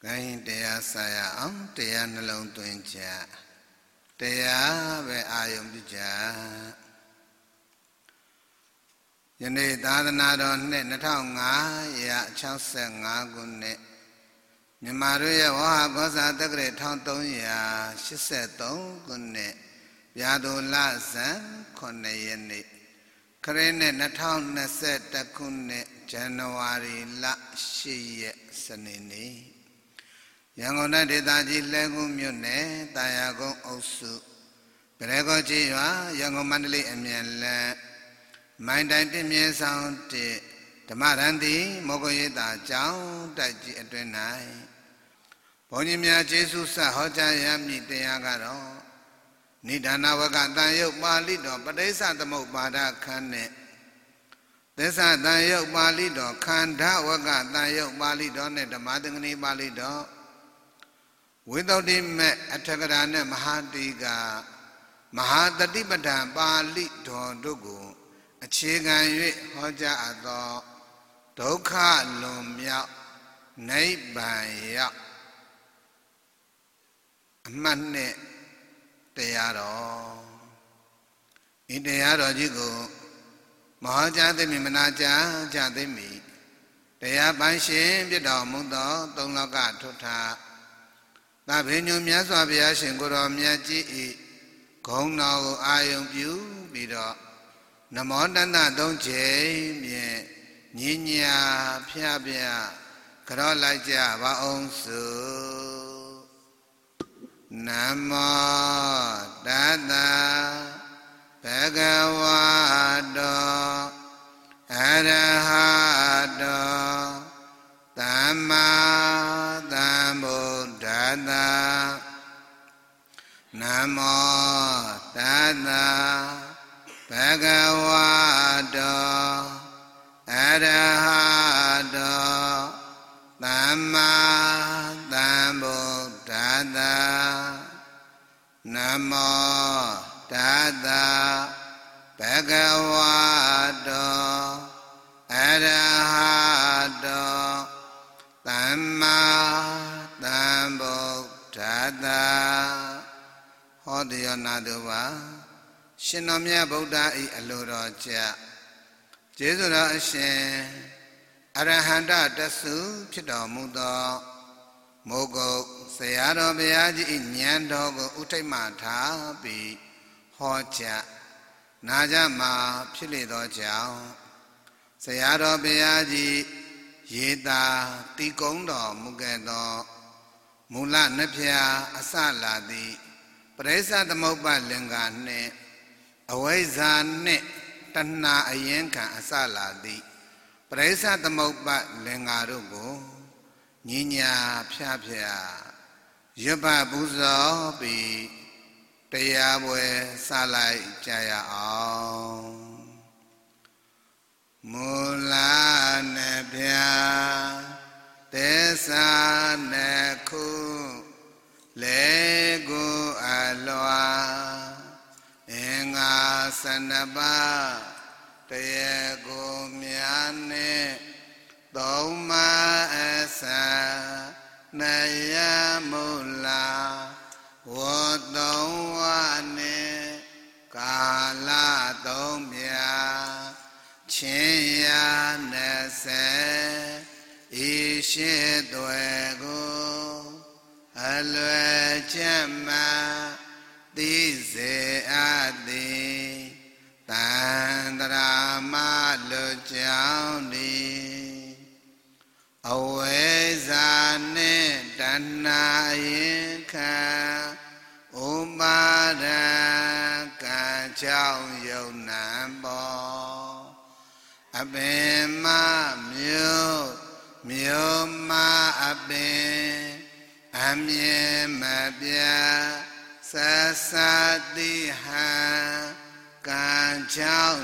Gain Dea Saya Dea Nalong Twinja Dea Ve Ayum Bija Yane Dadana Netaunga Ya Chausenga Gune Nimaruya Waha Goza the Great Tontoya she said Don Gune Yado Lazan Koneyene Karene Natown Neset Takune January La Shiye Sanini Yangona de Daji Legu Mune, Dayago Osu, Grego Jiva, Yango Mandali Emian, Mind Idea Sound, Tamarandi, Mogoyeda, Jow, Daji Adrenai, Ponimia Jesus, Hoja Yami Deagaro, Nidana Wagata Yok Balido, but they said the Mobada Kane. They said the Yok Balido, Kanda Wagata Yok Balido, the Madangani Balido. Without him, Atagarana Mahadiga Mahadadibadan Bali Dondugu, a Chigan Hoja Ado, Doka Lumia, Naibaya Mane Tearo. In the Yaro Jigo, Mahaja de Mimanaja, Jademi, they are by shame, the Domundo, Donlaga Tota. Na Venue Miasabia Shingoro Miaji Kong now Ayum Yu Bido Namondana Don't Jay Ninya Piabia Karolaja Vaonsu Namo Dada Bhagavado Arahado Dhamma Dhamma Namo Tata Bhagavado Arahado Dhamma Sambuddhassa Namo Tassa Bhagavato Arahato Samma Sambuddhassa Hodiyo Naduwa Shinomya Buddha I Aluroja Jesu Ashin Arahanta Dasu Pido Mudo Mogo Sayado Biaji Inyandogo Utaimata Bi Hoja Najama Pilido Jao Sayado Biaji Yeda Tikondo Mugedo Mula Nepia Asaladi Presa the Moba Lingane Aweza Ne Tana Ayenka Asaladi Presa the Moba Lingarugo Ninya Pia Yuba Buzo Bi Tayabwe Salai Jaya Ao Mula Nepia Tesa Neku Lego Aloa Inga Sanaba Tayego Miane Doma Esa Naya Mula Wodowane Kala Domya Chinya Nese Ishidwego Alwe Chema Dize Adi Tandra Malujaundi Awezane Dana Yinka Umara Kachao Yonambo Abema Myo Ma Abe Amye Mabya Sasadiha Kachao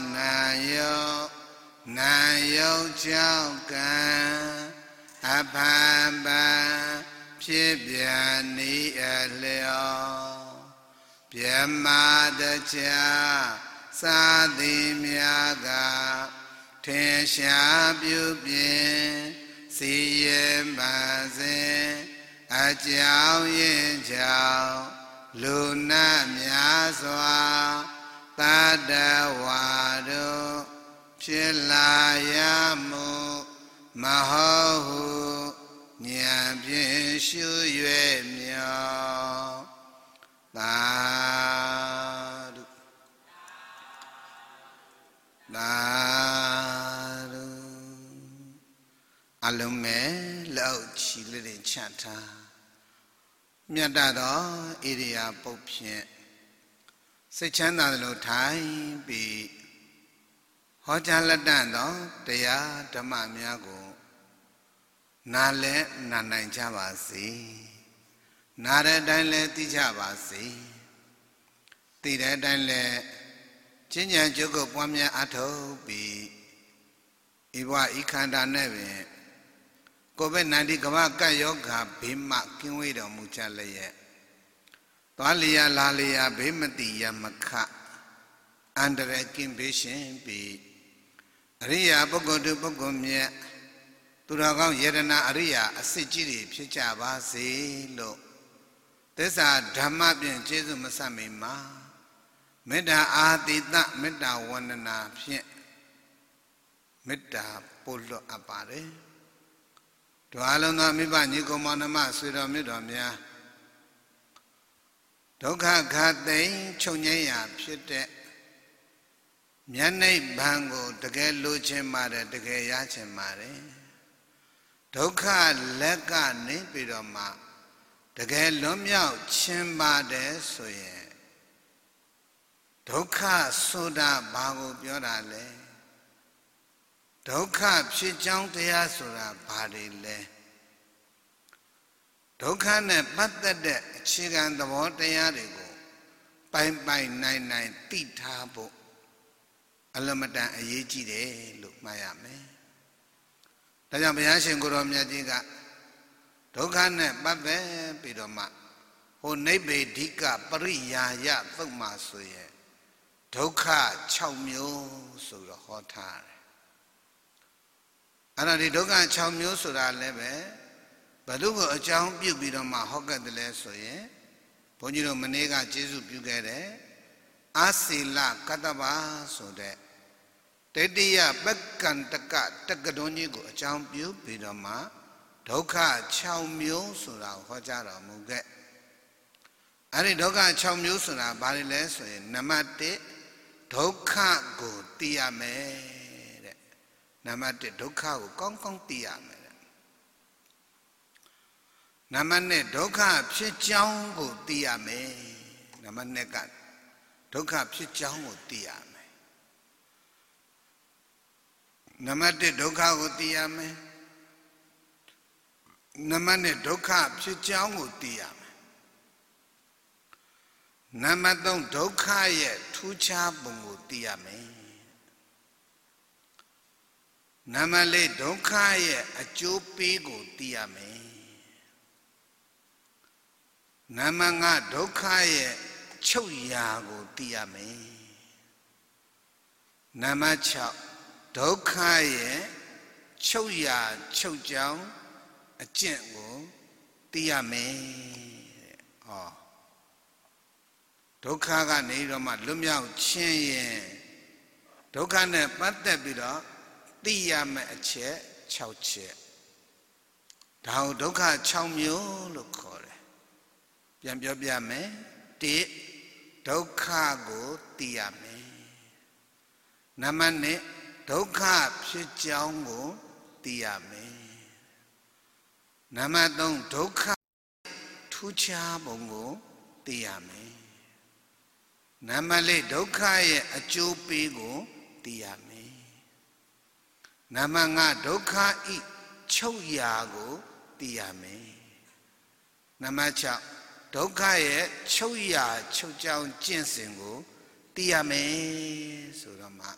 Nayo Chao Ka Abhamba Pibyani Eleo Pyamadacha Sadi Myaga Tensha Byubye Siye Baze အကြောင်းရင်းကြောင့်လူနာများစွာတတဝါတို့ဖြစ်လာရမှုမဟုတ်ဟုဉာဏ်ဖြင့်ရှု၍မြော်သာဓုသာဓုအလုံးမဲ့လောက်ချီလေးချထားမြတ်သောဣရိယာပုတ်ဖြင့်စိတ်ချမ်းသာသလိုထိုင်ပြီးဟောကြားလက်တန့်သောတရားဓမ္မများကိုနားလဲနာနိုင်ကြပါစေနားတဲ့အတိုင်းလဲသိကြပါစေသိတဲ့အတိုင်းလဲကျင့်ကြံကြုတ်ကိုပွားများအထောက်ပြီးဤဘဝဤခန္ဓာနဲ့ပင်ကိုဗစ်-19 ကမ္ဘာကပ်ရောဂါဘေးမှကင်းဝေးတော်မူကြလျက်သွားလျာလာလျာဘေးမတိယမခအန္တရာယ်ကင်းဘေးရှင်ပြီးအရိယာပုဂ္ဂိုလ်တို့ပုဂ္ဂိုလ်မြတ်သူတော်ကောင်းယရဏအရိယာအစစ်ကြီးတွေဖြစ်ကြပါစေလို့သစ္စာဓမ္မဖြင့်ကျေးဇူးမဆက်မိမှာမေတ္တာအာတိတမေတ္တာဝန္ဒနာဖြင့်မေတ္တာပို့လွှတ်အပ်ပါတယ်တို့အလုံးသောမိဘညီကောင်မောင်နှမဆွေတော်မြတ်တော်များဒုက္ခခတ်သိမ်းချုပ်ငြိမ်းရာဖြစ်တဲ့မြတ်နိဗ္ဗာန်ကိုတကယ်လိုချင်ပါတယ်တကယ်ရချင်ပါတယ်ဒုက္ခလက်ကနေပြီးတော့မှတကယ်လွတ်မြောက်ခြင်းပါတယ်ဆိုရင်ဒုက္ခဆိုတာဘာကိုပြောတာလဲဒုက္ခဖြစ်ကြောင်းတရားဆိုတာဘာတွေလဲဒုက္ခနဲ့ပတ်သက်တဲ့အခြေခံသဘောတရားတွေကိုပိုင်ပိုင်နိုင်နိုင်သိထားဖို့အလမတန်အရေးကြီးတယ်လို့မှတ်ရမယ်။ဒါကြောင့်ဘုရားရှင်ကိုရောမြတ်ကြီးကဒုက္ခနဲ့ပတ်သက်ပြီးတော့မှဟိုနိဗ္ဗေဒိကပရိယာယသုတ်မှာဆိုရင်ဒုက္ခ6မျိုးဆိုတော့ဟောထားတယ်။အဲ့ဒါဒီဒုက္ခ6မျိုးဆိုတာလည်းပဲဘယ်သူ့ကိုအကြောင်းပြုပြီးတော့မှဟောခဲ့တယ်လဲဆိုရင်ဘုန်းကြီးတို့မနေ့ကကျေးဇူးပြုခဲ့တယ်အာစီလကတ္တဗဆိုတဲ့တတိယပက္ကန္တကတက္ကတွန်းကြီးကိုအကြောင်းပြုပြီးတော့မှဒုက္ခ6မျိုးဆိုတာကိုဟောကြားတော်မူခဲ့အဲ့ဒီဒုက္ခ6မျိုးဆိုတာဘာလဲလဲဆိုရင်နံပါတ်1ဒုက္ခကိုသိရမယ်တဲ့နံပါတ်1ဒုက္ခကိုကောင်းကောင်းသိရမယ်တဲ့နံပါတ်2ဒုက္ခဖြစ်ကြောင်းကိုသိရမယ်နံပါတ်2ကဒုက္ခဖြစ်ကြောင်းကိုသိရမယ်နံပါတ်1ဒုက္ခကိုသိရမယ်နံပါတ်2ဒုက္ခဖြစ်ကြောင်းကိုသိရမယ်နံပါတ်3ဒုက္ခရဲ့ထူးခြားပုံကိုသိရမယ်နံပါတ်4ဒုက္ခရဲ့အကျိုးပေးကိုသိရမယ်နံပါတ်5ဒုက္ခရဲ့ချုပ်ရာကိုသိရမယ်နံပါတ်6ဒုက္ခရဲ့ချုပ်ရာချုပ်ကြောင်းအကျင့်ကိုသိရမယ်တဲ့ဟောဒုက္ခကနေတော့မှလွတ်မြောက်ခြင်းရင်ဒုက္ခနဲ့ပတ်သက်ပြီးတော့သိရမယ့်အချက်6ချက်ဒါကိုဒုက္ခ6မျိုးလို့ခေါ်တယ်ပြန်ပြောပြမယ်1ဒုက္ခကိုသိရမယ်နံပါတ်2ဒုက္ခဖြစ်ကြောင်းကိုသိရမယ်နံပါတ်3ဒုက္ခထူးခြားပုံကိုသိရမယ်နံပါတ်4ဒုက္ခရဲ့အကျိုးပေးကိုသိရမယ်နံပါတ်5ဒုက္ခဤချုပ်ရာကိုသိရမယ်နံပါတ်6ဒုက္ခရဲ့ချုပ်ရာချုပ်ကြောင်းကျင့်စဉ်ကိုသိရမယ်ဆိုတော့မှ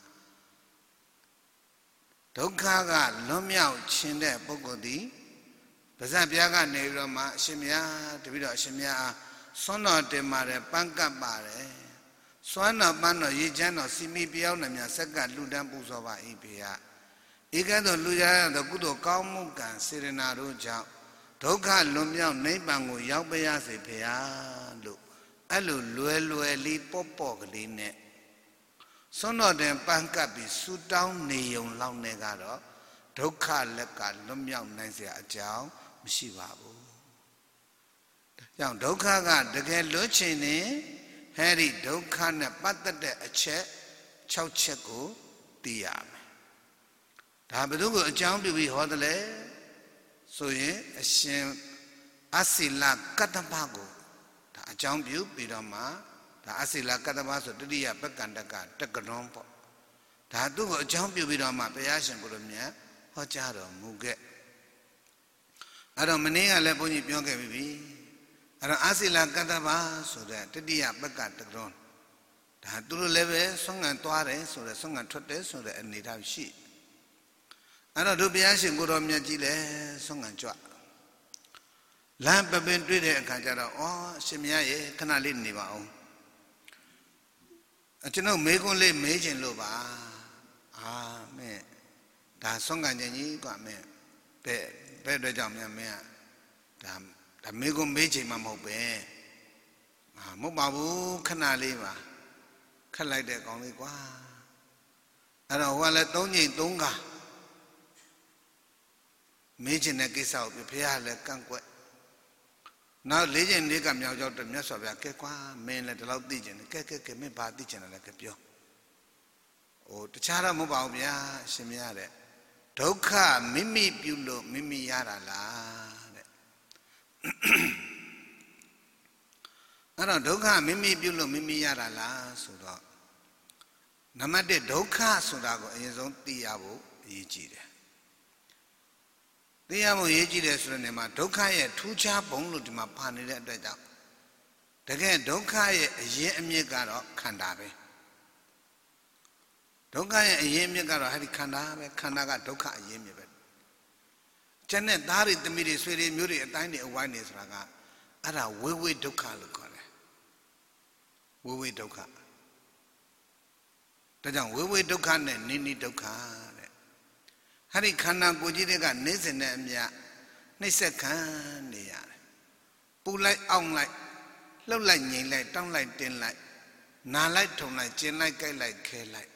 ဒုက္ခကလွတ်မြောက်ခြင်းတဲ့ပုဂ္ဂိုလ်သည်ပါဇက်ပြားကနေပြီးတော့မှအရှင်မြတ်တပည့်တော်အရှင်မြတ်အားဆွမ်းတော်တင်ပါတယ်ပန်းကပ်ပါတယ်စွမ်းတော်ပန်းတော်ရေချမ်းတော်စီမီပြောင်းနှမြဆက်ကလှူဒန်းပူဇော်ပါ၏ဖေယဧကဲ့သို့လူရသောကုသိုလ်ကောင်းမှုကံစေရနာတို့ကြောင့်ဒုက္ခလွန်မြောက်နိဗ္ဗာန်ကိုရောက်ပါရစေဖေဟာလို့အဲ့လိုလွယ်လွယ်လေးပေါ့ပေါ့ကလေးနဲ့စွန့်တော်တင်ပန်းကပ်ပြီးဆူတောင်းနေုံလောက်နဲ့ကတော့ဒုက္ခလက်ကလွန်မြောက်နိုင်เสียအကြောင်းမရှိပါဘူး။ကြောင့်ဒုက္ခကတကယ်လွတ်ချင်နေဟဲ့ဒီဒုက္ခနဲ့ပတ်သက်တဲ့အချက်6ချက်ကိုသိရမယ်။ဒါဘယ်သူကိုအကြောင်းပြုပြီးဟောတယ်လဲဆိုရင်အရှင်အစီလကတ္တပကိုဒါအကြောင်းပြုပြီးတော့မှဒါအစီလကတ္တပဆိုတတိယပက္ကန္တကတက္ကရွန်ပေါ့ဒါသူ့ကိုအကြောင်းပြုပြီးတော့မှဘုရားရှင်ကိုယ်တော်မြတ်ဟောကြားတော်မူခဲ့အဲ့တော့မနေ့ကလည်းဘုန်းကြီးပြောခဲ့ပြီအဲ့တော့အစီလကတ္တပဆိုတဲ့တတိယပက္ကတက္ကရွန်ဒါသူတို့လည်းပဲဆွမ်းငံသွားတယ်ဆိုတဲ့ဆွမ်းငံထွက်တယ်ဆိုတဲ့အနေထားရှိအဲ့တော့တို့ဘုရားရှင်ကိုယ်တော်မြတ်ကြီးလည်းဆွမ်းငံကြွလမ်းပပင်တွေ့တဲ့အခါကျတော့ဩရှင်မရေခဏလေးနေပါအောင်ကျွန်တော်မေးခွန်းလေးမေးခြင်းလို့ပါအာမင်းဒါဆွမ်းငံခြင်းကြီးกว่าမင်းဘယ်အတွက်ကြောင့်မင်းဒါမေးခွန်းမေးခြင်းမှမဟုတ်ပဲမဟုတ်ပါဘူးခဏလေးပါခက်လိုက်တဲ့ကောင်လေးကွာအဲ့တော့ဟိုကလည်း3ချိန်3ခါမေးခြင်းတဲ့ကိစ္စကိုဘုရားလည်းကန့်ကွက်နောက်4ချိန်4ခါမြောက်ရောက်တဲ့မြတ်စွာဘုရားကဲကွာမင်းလည်းဒီလောက်သိကျင်တယ်ကဲမင်းဘာသိကျင်တယ်လဲကဲပြောဟိုတခြားတော့မဟုတ်ပါဘူးဗျာရှင်မရတဲ့ဒုက္ခမိမိပြုလို့မိမိရတာလားတဲ့အဲ့တော့ဒုက္ခမိမိပြုလို့မိမိရတာလားဆိုတော့နံပါတ်1ဒုက္ခဆိုတာကိုအရင်ဆုံးသိရဖို့အရေးကြီးတယ်သိရဖို့အရေးကြီးတယ်ဆိုတဲ့နေရာမှာဒုက္ခရဲ့ထူးခြားပုံလို့ဒီမှာပါနေတဲ့အတွက်ကြောင့်တကယ်ဒုက္ခရဲ့အရင်အမြစ်ကတော့ခန္ဓာပဲဒုက္ခရဲ့အရင်အမြစ်ကတော့ဟဲ့ဒီခန္ဓာပဲခန္ဓာကဒုက္ခအရင်အမြစ်ပဲကျန်တဲ့သားတွေသမီးတွေဆွေတွေမျိုးတွေအတိုင်းတွေအဝိုင်းတွေဆိုတာကအဲ့ဒါဝိဝိဒုက္ခလို့ခေါ်တယ်ဝိဝိဒုက္ခဒါကြောင့်ဝိဝိဒုက္ခနဲ့နိနိဒုက္ခတဲ့ဟာဒီခန္ဓာကိုယ်ကြီးတွေကနေစဉ်နဲ့အမျှနှိမ့်ဆက်ခံနေရတယ်ပူလိုက်အောင့်လိုက်လှုပ်လိုက်ငြိမ်လိုက်တောင်းလိုက်တင်းလိုက်နာလိုက်ထုံလိုက်ကျင်လိုက်ကြိုက်လိုက်ခဲလိုက်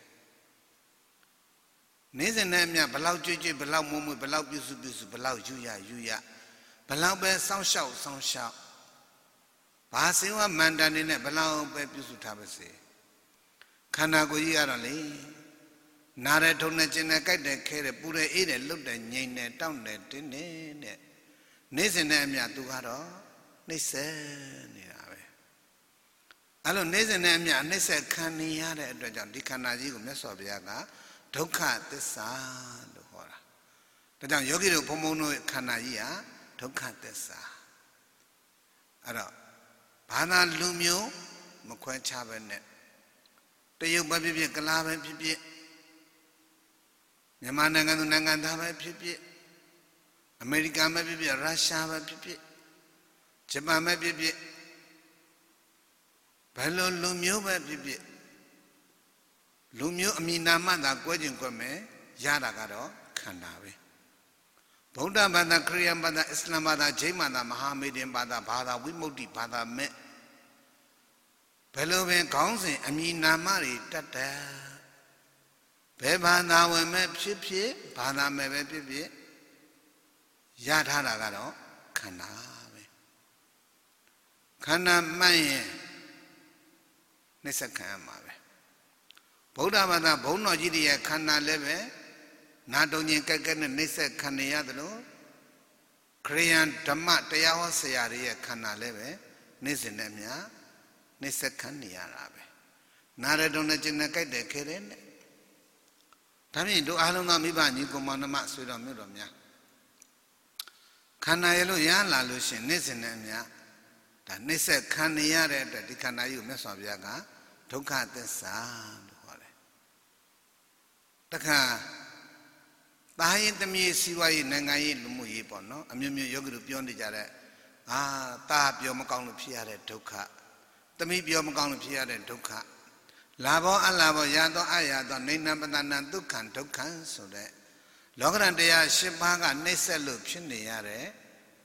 နေစဉ်နဲ့အမျှဘလောက်ကြွကြွဘလောက်မွမွဘလောက်ပြုစုဘလောက်ယူရဘလောက်ပဲစောင့်ရှောက်ဘာစင်ဝမန္တန်နေနဲ့ဘလောက်ပဲပြုစုထားပါစေခန္ဓာကိုယ်ကြီးကတော့လေနားရထုံနဲ့ကျင်နဲ့ကြိုက်တယ်ခဲတယ်ပူတယ်အေးတယ်လှုပ်တယ်ငြိမ်တယ်တောင့်တယ်တင်းတယ်တဲ့နေစဉ်နဲ့အမျှသူကတော့နှိမ့်ဆက်နေတာပဲအဲ့လိုနေစဉ်နဲ့အမျှနှိမ့်ဆက်ခံနေရတဲ့အတွက်ကြောင့်ဒီခန္ဓာကြီးကိုမြတ်စွာဘုရားကဒုက္ခသစ္စာလို့ခေါ်တာဒါကြောင့်ယောဂီတို့ဘုံဘုံတို့ခန္ဓာကြီးဟာဒုက္ခသစ္စာအဲ့တော့ဘာသာလူမျိုးမခွဲခြားပဲနဲ့တရုတ်ပဲဖြစ်ဖြစ်ကလားပဲဖြစ်ဖြစ်မြန်မာနိုင်ငံသူနိုင်ငံသားပဲဖြစ်ဖြစ်အမေရိကန်ပဲဖြစ်ဖြစ်ရုရှားပဲဖြစ်ဖြစ်ဂျပန်ပဲဖြစ်ဖြစ်ဘယ်လိုလူမျိုးပဲဖြစ်ဖြစ်လူမျိုးအမည်နာမသာကွဲကျင်ကွဲမယ်ရတာကတော့ခန္ဓာပဲဗုဒ္ဓဘာသာခရစ်ယာန်ဘာသာအစ္စလာမ်ဘာသာဂျိမ်းဘာသာမဟာမေဒင်ဘာသာဝိမု ക്തി ဘာသာမဲ့ဘယ်လိုပင်ခေါင်းစဉ်အမည်နာမတွေတတ်တယ်ဘယ်ဘာသာဝင်မဲ့ဖြစ်ဖြစ်ဘာသာမဲ့ပဲဖြစ်ဖြစ်ရထားတာကတော့ခန္ဓာပဲခန္ဓာမှန်ရင်နှိစ္စခံရမှာပဲဗုဒ္ဓဘာသာဘုန်းတော်ကြီးတွေရဲ့ခန္ဓာလည်းပဲနာတုံချင်းကဲကဲနဲ့နှိစ္စခံနေရတယ်လို့ခရိယန်ဓမ္မတရားဟောဆရာတွေရဲ့ခန္ဓာလည်းပဲနေ့စဉ်နဲ့မြနှိစ္စခံနေရတာပဲနာရတုံနဲ့ကျင်နဲ့ကြိုက်တယ်ခဲတယ်နဲ့ဒါဖြင့်တို့အားလုံးသောမိဘညီကိုမောင်နှမဆွေတော်မျိုးတော်များခန္ဓာရလို့ရလာလို့ရှင်နေ့စဉ်နဲ့မြဒါနှိစ္စခံနေရတဲ့အတွက်ဒီခန္ဓာကြီးကိုမြတ်စွာဘုရားကဒုက္ခသစ္စာလို့ခေါ်တယ်တခါသားရင်သမီးစီးပွားရေးနိုင်ငံရေးလူမှုရေးပေါ့နော်အမျိုးမျိုးယောဂီတို့ပြောနေကြတဲ့သားပြောမကောင်းလို့ဖြစ်ရတဲ့ဒုက္ခသမီးပြောမကောင်းလို့ဖြစ်ရတဲ့ဒုက္ခလာဘောအလာဘောရသောအရာသောနေနံပတနာဒုက္ခံဒုက္ခံဆိုတဲ့လောကရန်တရား၈ပါးကနှိမ့်ဆက်လို့ဖြစ်နေရတဲ့ဒ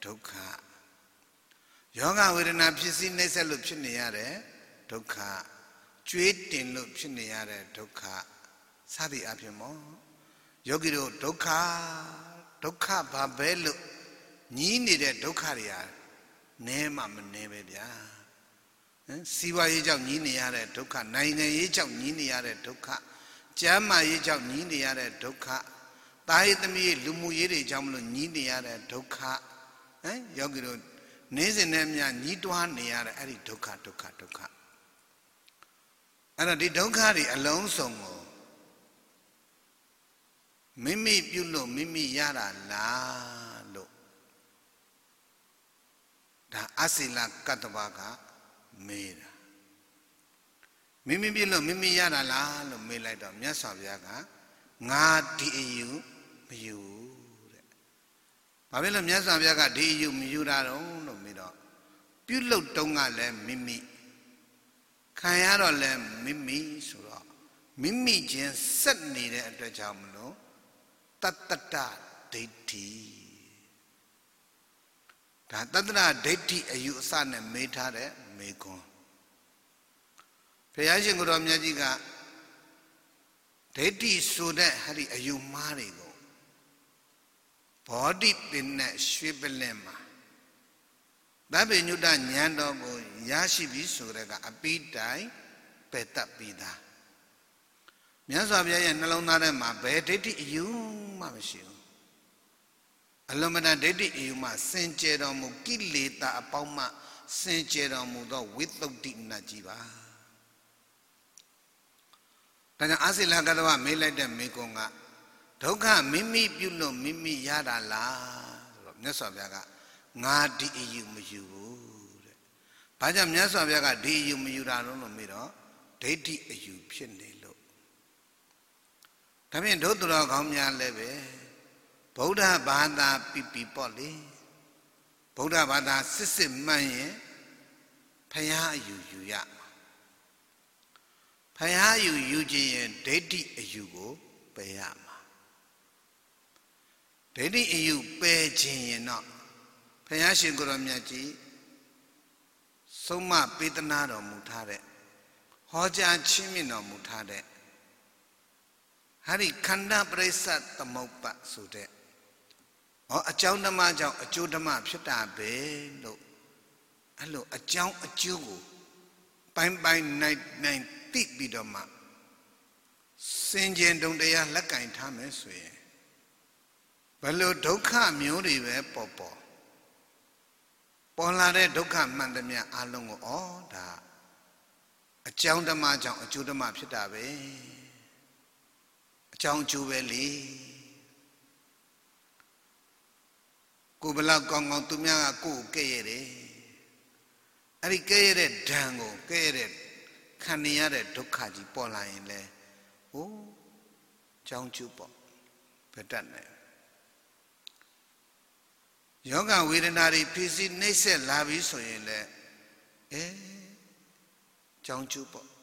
ဒုက္ခယောဂဝေဒနာဖြစ်စီနှိမ့်ဆက်လို့ဖြစ်နေရတဲ့ဒုက္ခကြွေးတင်လို့ဖြစ်နေရတဲ့ဒုက္ခစသည်အဖြစ်မောယောဂီတို့ဒုက္ခဘာပဲလို့ညီးနေတဲ့ဒုက္ခတွေဟာနဲမှမနဲပဲဗျာစီးပွားရေးကြောင့်ညီးနေရတဲ့ဒုက္ခနိုင်ငံရေးကြောင့်ညီးနေရတဲ့ဒုက္ခကျမ်းမာရေးကြောင့်ညီးနေရတဲ့ဒုက္ခတာယသမီးလူမှုရေးတွေကြောင့်မလို့ညီးနေရတဲ့ဒုက္ခယောဂီတို့နေ့စဉ်နဲ့မြညီးတွားနေရတဲ့အဲ့ဒီဒုက္ခအဲ့တော့ဒီဒုက္ခတွေအလုံးစုံကိုမိမိပြုလို့မိမိရတာလားလို့ဒါအစိလကတ္တဗကမေးတာမိမိပြုလို့မိမိရတာလားလို့မေးလိုက်တော့မြတ်စွာဘုရားကငါဒီအယူမယူတဲ့ဘာဖြစ်လို့မြတ်စွာဘုရားကဒီအယူမယူတာတော့လို့မေးတော့ပြုလို့တုံးကလည်းမိမိခံရတော့လည်းမိမိဆိုတော့မိမိချင်းဆက်နေတဲ့အတွက်ကြောင့်မလို့တတ္တဒိဋ္ဌိဒါတတ္တဒိဋ္ဌိအယူအဆနဲ့မေးထားတဲ့မေခွန်းဘုရားရှင်ကိုယ်တော်မြတ်ကြီးကဒိဋ္ဌိဆိုတဲ့ဟာဒီအယူမှားတွေကိုဘောဓိပင်နဲ့ရွှေပလင်မှာသဗ္ဗညုတဉာဏ်တော်ကိုရရှိပြီဆိုတဲ့ကအပိတိုင်ပယ်တတ်ပြီးသားမြတ်စွာဘုရားရဲ့နှလုံးသားထဲမှာဘယ်ဒိဋ္ဌိအယူမှမရှိဘူးအလုံးမတန်ဒိဋ္ဌိအယူမှစင်ကြယ်တော်မူကိလေသာအပေါင်းမှစင်ကြယ်တော်မူသောဝိသုဒ္ဓိနတ်ကြီးပါဒါကြောင့်အစိလကတ္တဝမေးလိုက်တဲ့မေကွန်ကဒုက္ခမိမိပြုလို့မိမိရတာလားဆိုတော့မြတ်စွာဘုရားကငါဒီအယူမယူဘူးတဲ့ဘာကြောင့်မြတ်စွာဘုရားကဒီအယူမယူတာလို့မေးတော့ဒိဋ္ဌိအယူဖြစ်နေလို့ဒါဖြင့်ဒုသူတော်ကောင်းများလည်းပဲဗုဒ္ဓဘာသာပြပေါ့လေဗုဒ္ဓဘာသာစစ်မှန်ရင်ဖယားအယူယူရဖယားယူခြင်းရင်ဒိဋ္ဌိအယူကိုပယ်ရမှာဒိဋ္ဌိအယူပယ်ခြင်းရင်တော့ဘုရားရှင်ကိုယ်တော်မြတ်ကြီးဆုံးမပေးသနာတော်မူထားတဲ့ဟောကြားချင်းမြင့်တော်မူထားတဲ့ဟာဒီခန္ဓာပရိစ္ဆသမုပ္ပါဆိုတဲ့အကြောင်းဓမ္မကြောင့်အကျိုးဓမ္မဖြစ်တာပဲလို့အဲ့လိုအကြောင်းအကျိုးကိုပိုင်းနိုင်သိပြီးတော့မှစင်ကြင်တုံတရားလက်ကင်ထားမယ်ဆိုရင်ဘယ်လိုဒုက္ခမျိုးတွေပဲပေါ်လာတဲ့ဒုက္ခမှန်သမျှအလုံးကိုဒါအကြောင်းဓမ္မကြောင့်အကျိုးဓမ္မဖြစ်တာပဲအကြောင်းအကျိုးပဲလေကိုဘလောက်ကောင်းကောင်းသူများကကိုယ်ကဲ့ရတယ်အဲ့ဒီကဲ့ရတဲ့ဓာန်ကိုကဲ့ရတဲ့ခံနေရတဲ့ဒုက္ခကြီးပေါ်လာရင်လေကြောင်းကျိုးပေါ့ဘယ်တတ်နိုင်ယောဂဝေဒနာတွေဖြစ်စီနှိမ့်ဆက်လာပြီဆိုရင်လေကြောင်းကျိုးပေါ့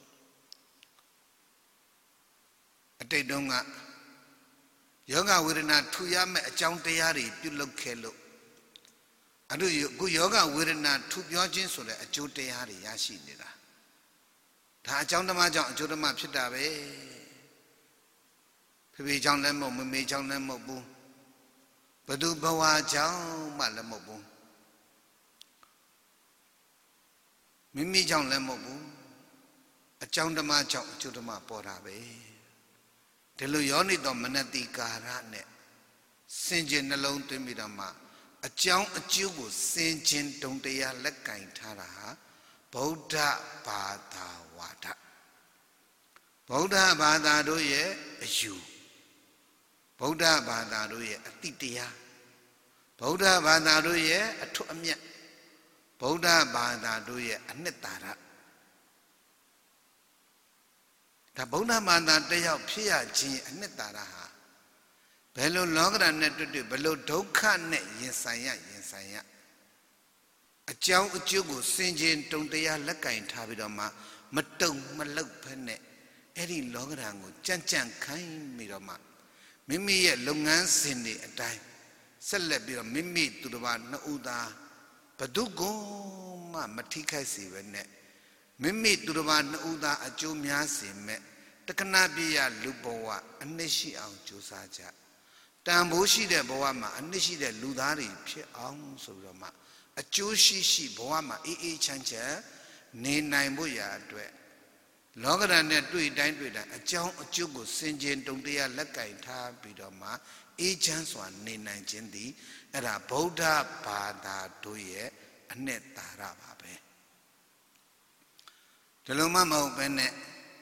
အတိတ်တုန်းကယောဂဝေဒနာထူရမယ့်အကြောင်းတရားတွေပြုလုပ်ခဲ့လို့အခုယောဂဝေဒနာထူပြောခြင်းဆိုတဲ့အကျိုးတရားတွေရရှိနေတာဒါအကြောင်းဓမ္မကြောင့်အကျိုးဓမ္မဖြစ်တာပဲဖေကြောင့်လည်းမဟုတ်မေကြောင့်လည်းမဟုတ်ဘူးဘသူဘဝကြောင့်မှလည်းမဟုတ်ဘူးမိကြောင့်လည်းမဟုတ်ဘူးအကြောင်းဓမ္မကြောင့်အကျိုးဓမ္မပေါ်တာပဲဒီလိုယောနိတော်မနတိကာရနဲ့စင်ကြင်နှလုံးသွင်းပြီးတော့မှအကြောင်းအကျိုးကိုစင်ကြင်တုံတရားလက်ကင်ထားတာဟာဗုဒ္ဓဘာသာဝါဒဗုဒ္ဓဘာသာတို့ရဲ့အယူဗုဒ္ဓဘာသာတို့ရဲ့အတိတရားဗုဒ္ဓဘာသာတို့ရဲ့အထွတ်အမြတ်ဗုဒ္ဓဘာသာတို့ရဲ့အနှစ်သာရဒါဗုဒ္ဓဘာသာတယောက်ဖြစ်ရခြင်းအနှစ်သာရဟာဘယ်လိုလောကဓာတ်နဲ့တွေ့ဘယ်လိုဒုက္ခနဲ့ရင်ဆိုင်ရအကြောင်းအကျိုးကိုစင်ကြင်တုံတရားလက်ကင်ထားပြီးတော့မှမတုံမလှုပ်ဖက်နဲ့အဲ့ဒီလောကဓာတ်ကိုကြံ့ခိုင်းပြီးတော့မှမိမိရဲ့လုပ်ငန်းစဉ်တွေအတိုင်းဆက်လက်ပြီးတော့မိမိသူတစ်ပါးနှစ်ဦးသားဘဒုကုမှမထိခိုက်စေပဲနဲ့မိမိသူတစ်ပါးနှစ်ဦးသားအကျိုးများစေမဲ့တက္ကနာပြရလူဘဝအနှစ်ရှိအောင်ကြိုးစားကြတန်ဖိုးရှိတဲ့ဘဝမှာအနှစ်ရှိတဲ့လူသားတွေဖြစ်အောင်ဆိုပြီးတော့မှအကျိုးရှိဘဝမှာအေးအေးချမ်းချမ်းနေနိုင်ဖို့ရာအတွက်လောကဓာတ်နဲ့တွေ့တိုင်းအကြောင်းအကျိုးကိုစင်ကြင်တုံတရားလက်ကင်ထားပြီးတော့မှအေးချမ်းစွာနေနိုင်ခြင်းသည်အဲ့ဒါဗုဒ္ဓဘာသာတို့ရဲ့အနှစ်သာရပါပဲဒီလိုမှမဟုတ်ပဲနဲ့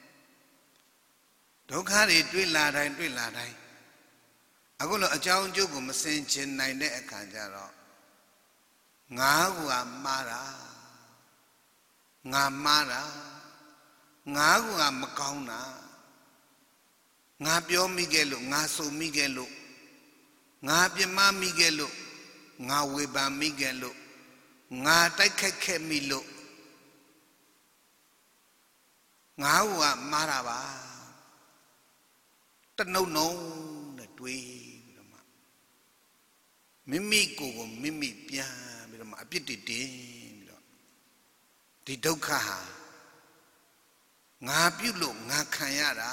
ဒုက္ခတွေတွေ့လာတိုင်းအခုလိုအကြောင်းအကျိုးကိုမစင်ကြင်နိုင်တဲ့အခါကျတော့ငါကမှားတာငါကမကောင်းတာငါပြောမိခဲ့လို့ငါဆိုမိခဲ့လို့ငါပြမမိခဲ့လို့ငါဝေဖန်မိခဲ့လို့ငါတိုက်ခတ်ခဲ့မိလို့ငါကမှားတာပါတနှုတ်နှုံနဲ့တွေးပြီးတော့မှမိမိကိုယ်ကိုမိမိပြန်ပြီးတော့မှအပြစ်တင်ပြီးတော့ဒီဒုက္ခဟာငါပြုလို့ငါခံရတာ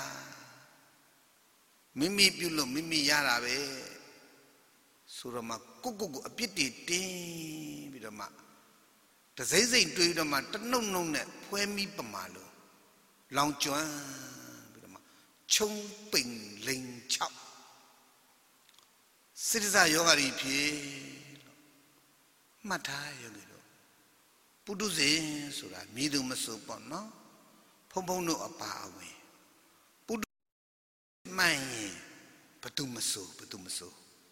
မိမိပြုလို့မိမိရတာပဲဆိုတော့မှကိုအပြစ်တင်ပြီးတော့မှတစိမ့်စိမ့်တွေးတော့မှတနှုတ်နှုံနဲ့ဖွဲမိပမာလို့လောင်ကျွမ်းပြီးတော့မှခြုံပိန်လိန်ချောက်စိတ္တဇယောဂရီဖြစ်လို့မှတ်ထားရလို့ပုထုဇဉ်ဆိုတာမြည်သူမဆိုပေါ့နော်ဖုံဖုံတို့အပါအဝင်ပုထုမှန်ရင်ဘသူမဆို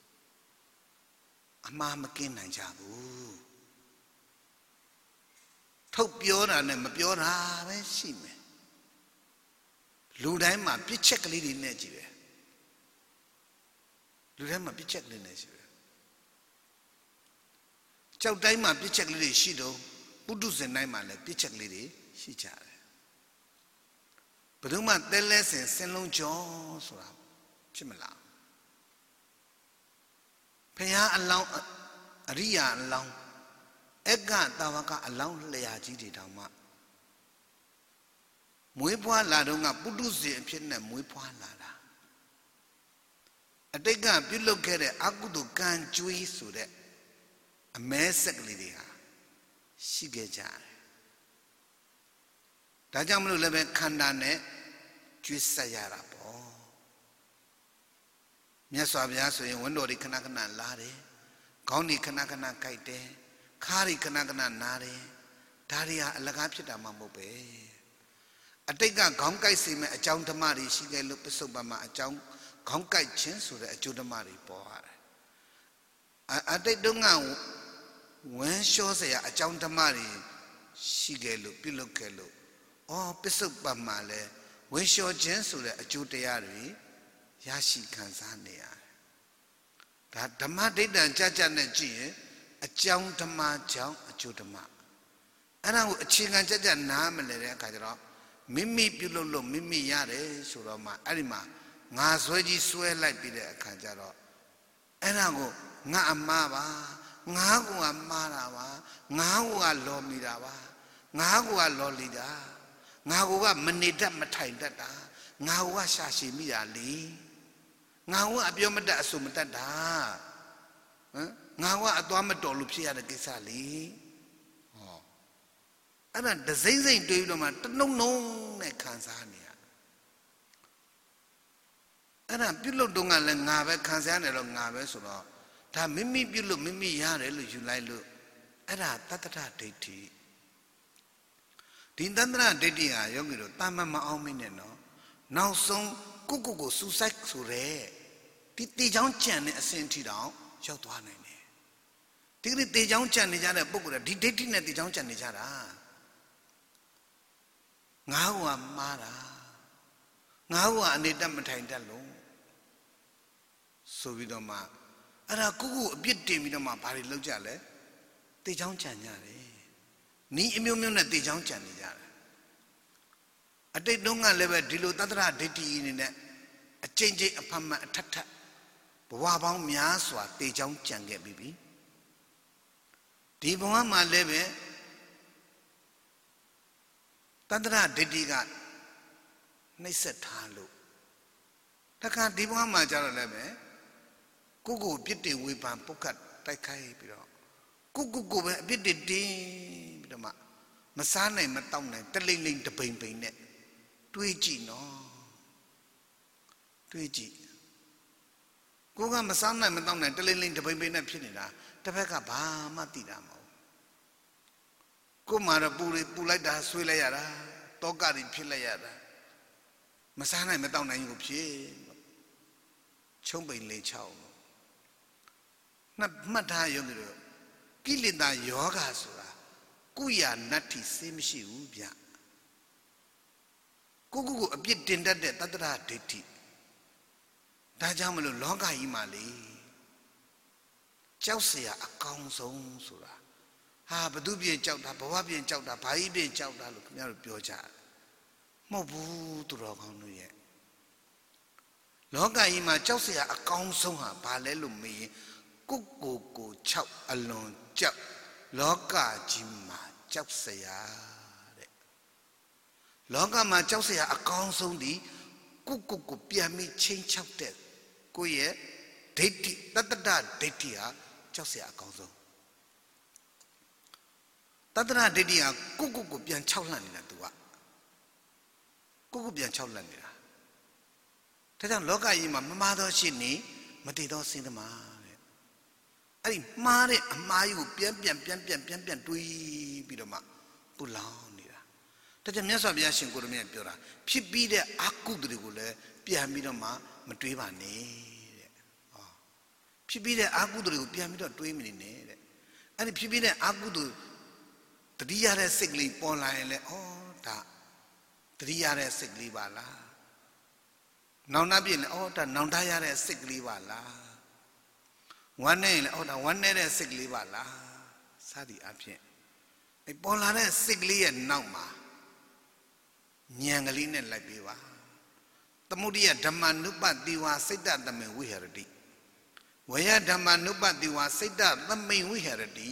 အမှားမကင်းနိုင်ကြဘူးထုတ်ပြောတာနဲ့မပြောတာပဲရှိမယ်လူတိုင်းမှာပြစ်ချက်ကလေးတွေနဲ့ကြည့်ပဲလူတိုင်းမှာပြစ်ချက်ကလေးနဲ့ရှိပဲကြောက်တိုင်းမှာပြစ်ချက်ကလေးတွေရှိတော့ပုထုဇဉ်တိုင်းမှာလည်းပြစ်ချက်ကလေးတွေရှိကြတယ်ဘယ်သူမှတဲလဲစင်စင်လုံးကြောဆိုတာဖြစ်မလားဖရာအလောင်းအရိယာအလောင်းအက္ခတာဝကအလောင်းလျာကြီးတွေတောင်မှမွေးဖွားလာတော့ကပုထုဇဉ်အဖြစ်နဲ့မွေးဖွားလာတာအတိတ်ကပြုလုပ်ခဲ့တဲ့အကုသိုလ်ကံကြွေးဆိုတဲ့အမဲဆက်ကလေးတွေဟာရှိခဲ့ကြတယ်ဒါကြောင့်မလို့လည်းပဲခန္ဓာနဲ့ကြွေးဆက်ရတာပေါ့မြတ်စွာဘုရားဆိုရင်ဝန်းတော်တွေခဏခဏလာတယ်ခေါင်းတွေခဏခဏကြိုက်တယ်ခါးတွေခဏခဏနားတယ်ဒါတွေဟာအလကားဖြစ်တာမှမဟုတ်ပဲအတိတ်ကခေါင်းကြိုက်စေမဲ့အကြောင်းဓမ္မတွေရှိခဲ့လို့ပစ္စုပ္ပန်မှာအကြောင်းခေါင်းကြိုက်ခြင်းဆိုတဲ့အကျိုးဓမ္မတွေပေါ်ရတယ်အတိတ်တုန်းကဝမ်းလျှောစရာအကြောင်းဓမ္မတွေရှိခဲ့လို့ပြုလုပ်ခဲ့လို့ပစ္စုပ္ပန်မှာလည်းဝမ်းလျှောခြင်းဆိုတဲ့အကျိုးတရားတွေရရှိခံစားနေရတယ်ဒါဓမ္မဒိဋ္ဌံကြနဲ့ကြည့်ရင်အကြောင်းဓမ္မကြောင့်အကျိုးဓမ္မအဲ့ဒါကိုအခြေခံကြနားမလဲတဲ့အခါကျတော့မိမိပြုလုပ်လို့မိမိရတယ်ဆိုတော့မှအဲ့ဒီမှာငါဆွဲကြီးဆွဲလိုက်ပြီးတဲ့အခါကျတော့အဲ့ဒါကိုငါအမှားပါငါကမှားတာပါငါကလောမိတာပါငါကလောလီတာငါကမနေတတ်မထိုင်တတ်တာငါကရှာရှည်မိတာလေငါကအပြောမတတ်အဆိုမတတ်တာငါကအသွားမတော်လို့ဖြစ်ရတဲ့ကိစ္စလေအဲ့ဒါဒစိမ့်စိမ့်တွေးပြီးတော့မှတနှုံနှုံနဲ့ခံစားနေရအဲ့ဒါပြုလုပ်တော့ကလည်းငါပဲခံစားနေတော့ငါပဲဆိုတော့ဒါမိမိပြုလို့မိမိရတယ်လို့ယူလိုက်လို့အဲ့ဒါတတ္တထဒိဋ္ဌိဒီတတ္တထဒိဋ္ဌိဟာယောဂီတို့တာမန်မအောင်မင်းနဲ့နော်နောက်ဆုံးကိုစူဆိုက်ဆိုတဲ့ဒီတေချောင်းကြံတဲ့အစဉ်ထိတောင်ရောက်သွားနိုင်တယ်ဒီကနေ့တေချောင်းကြံနေကြတဲ့ပုဂ္ဂိုလ်ကဒီဒိဋ္ဌိနဲ့တေချောင်းကြံနေကြတာငါးကမှားတာငါးကအနေတတ်မထိုင်တတ်လို့ဆိုပြီးတော့မှအဲ့ဒါကိုအပြစ်တင်ပြီးတော့မှဘာတွေလုပ်ကြလဲတေချောင်းကြံကြတယ်နီးအမျိုးမျိုးနဲ့တေချောင်းကြံနေကြတယ်အတိတ်တုန်းကလည်းပဲဒီလိုတတ္တရဒိဋ္ဌိအနေနဲ့အကျင့်ချင်းအဖမှန်အထက်ထက်ဘဝပေါင်းများစွာတေချောင်းကြံခဲ့ပြီးပြီဒီဘဝမှာလည်းပဲတတ္တရဒိဋ္ဌိကနှိမ့်ဆက်ထားလို့တခါဒီဘဝမှာကြတော့လည်းပဲကိုကိုပြစ်တင်ဝေဖန်ပုတ်ခတ်တိုက်ခိုက်ပြီးတော့ကိုပဲအပြစ်တင်ပြီးတော့မှမစားနိုင်မတောက်နိုင်တလိမ့်လိမ့်တပိန်ပိန်နဲ့တွေးကြည့်နော်တွေးကြည့်ကိုကမစားနိုင်မတောက်နိုင်တလိမ့်လိမ့်တပိန်ပိန်နဲ့ဖြစ်နေတာတစ်ဖက်ကဘာမှသိတာမဟုတ်ကိုမှတော့ပူလိုက်တာဆွေးလိုက်ရတာတောကတွေဖြစ်လိုက်ရတာမစားနိုင်မတောက်နိုင်ကိုဖြစ်ချုံပိန်လေးချောင်းမှတ်ထားရုံနဲ့ကိလေသာယောဂဆိုတာကုရနတ္ထိစေးမရှိဘူးဗျကိုအပြစ်တင်တတ်တဲ့တတ္တရဒိဋ္ဌိဒါကြောင့်မလို့လောကကြီးမှာလေကြောက်เสียအကောင်းဆုံးဆိုတာဟာဘသူပြင်ကြောက်တာဘဝပြင်ကြောက်တာဘာကြီးပြင်ကြောက်တာလို့ခင်ဗျားတို့ပြောကြတယ်မဟုတ်ဘူးသူတော်ကောင်းတို့ရဲ့လောကကြီးမှာကြောက်เสียအကောင်းဆုံးဟာဘာလဲလို့မေးရင်ကို6အလွန်ကြောက်လောကကြီးမှာကြောက်เสียတဲ့လောကမှာကြောက်เสียအကောင်းဆုံးဒီကိုပြန်ပြီးချင်းချောက်တဲ့ကိုရဲ့ဒိဋ္ဌိတတ္တဒိဋ္ဌိဟာကြောက်เสียအကောင်းဆုံးတတ္တဒိဋ္ဌိဟာကိုပြန်ချောက်လှန့်နေတာ तू ကကိုပြန်ချောက်လှန့်နေတာဒါကြောင့်လောကကြီးမှာမမားသောရှိနေမတည်သောစင်သမားတဲ့အဲ့ဒီမှားတဲ့အမှားကြီးကိုပြန်တွေးပြီးတော့မှပူလောင်နေတာဒါကြောင့်မြတ်စွာဘုရားရှင်ကိုရမြတ်ပြောတာဖြစ်ပြီးတဲ့အကုသိုလ်တွေကိုလည်းပြန်ပြီးတော့မှမတွေးပါနဲ့တဲ့ဟောဖြစ်ပြီးတဲ့အကုသိုလ်တွေကိုပြန်ပြီးတော့တွေးမနေနဲ့တဲ့အဲ့ဒီဖြစ်ပြီးတဲ့အကုသိုလ်တတိယတဲ့စိတ်ကလေးပေါ်လာရင်လေဩဒါတတိယတဲ့စိတ်ကလေးပါလားနောင်နှပြည့်လေဩဒါနောင်တရတဲ့စိတ်ကလေးပါလားဝမ်းနေရင်လေဩဒါဝမ်းနေတဲ့စိတ်ကလေးပါလားစသည်အဖြစ်အဲ့ပေါ်လာတဲ့စိတ်ကလေးရဲ့နောက်မှာဉာဏ်ကလေးနဲ့လိုက်ပေးပါသမုဒိယဓမ္မနုပတိဝါစိတ်တသမေဝိဟရတိဝေယဓမ္မနုပတိဝါစိတ်တသမိန်ဝိဟရတိ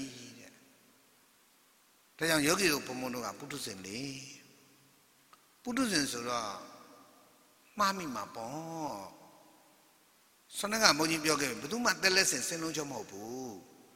တဲ့ဒါကြောင့်ယောဂီတို့ဘုံဘုံတို့ကပုထုဇဉ်လေပုထုဇဉ်ဆိုတော့မှားမိမှာပေါ့ဆွမ်းကဘုန်းကြီးပြောခဲ့ဘယ်သူမှတက်လက်စင်စင်လုံးချုံမဟုတ်ဘူး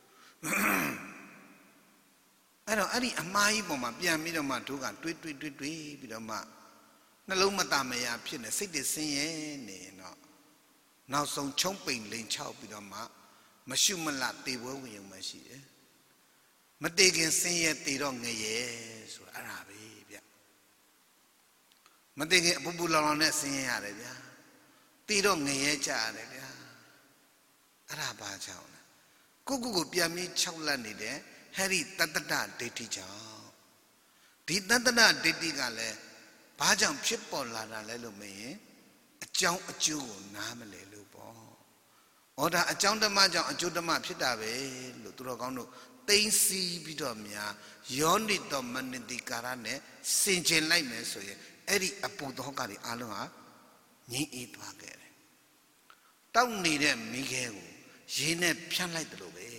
အဲ့တော့အဲ့ဒီအမှားကြီးပေါ်မှာပြန်ပြီးတော့မှတို့ကတွေးပြီးတော့မှနှလုံးမသားမယာဖြစ်နေစိတ်တွေဆင်းရဲနေတော့နောက်ဆုံးချုံပိန်လိန်ချောက်ပြီးတော့မှမရှုမလတေပွဲဝင်ရုံပဲရှိတယ်မတေခင်ဆင်းရဲတေတော့ငရဲဆိုအဲ့ဒါပဲဗျမတေခင်အပူပူလောင်လောင်နဲ့ဆင်းရဲရတယ်ဗျာတေတော့ငရဲကြရတယ်ဗျာအဲ့ဒါဘာကြောင့်လဲကိုပြန်ပြီး၆လက်နေတဲ့ဟဲ့ဒီတတ္တဒိဋ္ဌိကြောင့်ဒီတတ္တဒိဋ္ဌိကလည်းဘာကြောင့်ဖြစ်ပေါ်လာတာလဲလို့မေးရင်အကြောင်းအကျိုးကိုနားမလည်လို့ပေါ့။ဩဒါအကြောင်းဓမ္မကြောင့်အကျိုးဓမ္မဖြစ်တာပဲလို့သူတော်ကောင်းတို့သိသိပြီးတော့များယောနိတောမနတိကာရနဲ့စင်ကျင်လိုက်မယ်ဆိုရင်အဲ့ဒီအပူသောကတွေအလုံးဟာငြိမ့်အေးသွားခဲ့တယ်။တောက်နေတဲ့မိခဲကိုရေနဲ့ဖြန့်လိုက်တယ်လို့ပဲ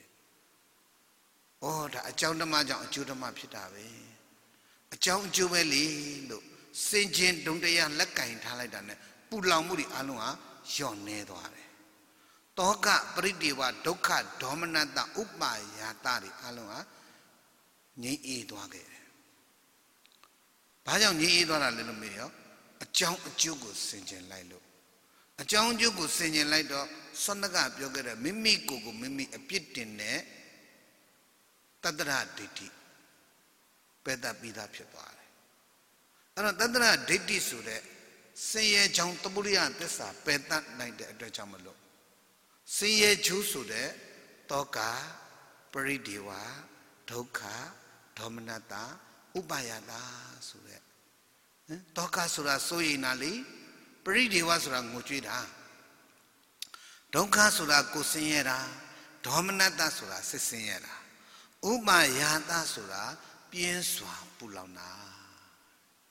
။ဩဒါအကြောင်းဓမ္မကြောင့်အကျိုးဓမ္မဖြစ်တာပဲ။အကြောင်းအကျိုးပဲလေလို့စင်ကျင်ဒုံတရားလက်ကင်ထားလိုက်တာနဲ့ပူလောင်မှုတွေအလုံးဟာလျော့နေသွားတယ်။တောကပရိဒေဝဒုက္ခဒေါမနတဥပယာတတွေအလုံးဟာငြိမ့်အေးသွားခဲ့တယ်။ဘာကြောင့်ငြိမ့်အေးသွားတာလဲလို့မေးရောအကြောင်းအကျိုးကိုစင်ကျင်လိုက်လို့အကြောင်းအကျိုးကိုစင်ကျင်လိုက်တော့ဆွမ်းကပြောခဲ့တဲ့မိမိကိုယ်မိမိအပြစ်တင်တဲ့တတ္တရဒိဋ္ဌိပယ်တတ်ပြီးသားဖြစ်သွားတယ်အဲ့တော့တတ္တရဒိဋ္ဌိဆိုတဲ့ဆင်းရဲကြောင့်တပုရိယသစ္စာပယ်တတ်နိုင်တဲ့အတွက်ကြောင့်မလို့ဆင်းရဲကျိုးဆိုတဲ့တောကပရိဒေဝဒုက္ခဒေါမနတဥပါယတာဆိုတဲ့တောကဆိုတာစိုးရိမ်တာလေပရိဒေဝဆိုတာငိုကြွေးတာဒုက္ခဆိုတာကိုဆင်းရဲတာဒေါမနတဆိုတာစစ်ဆင်းရဲတာဥပါယတာဆိုတာပြင်းစွာပူလောင်တာ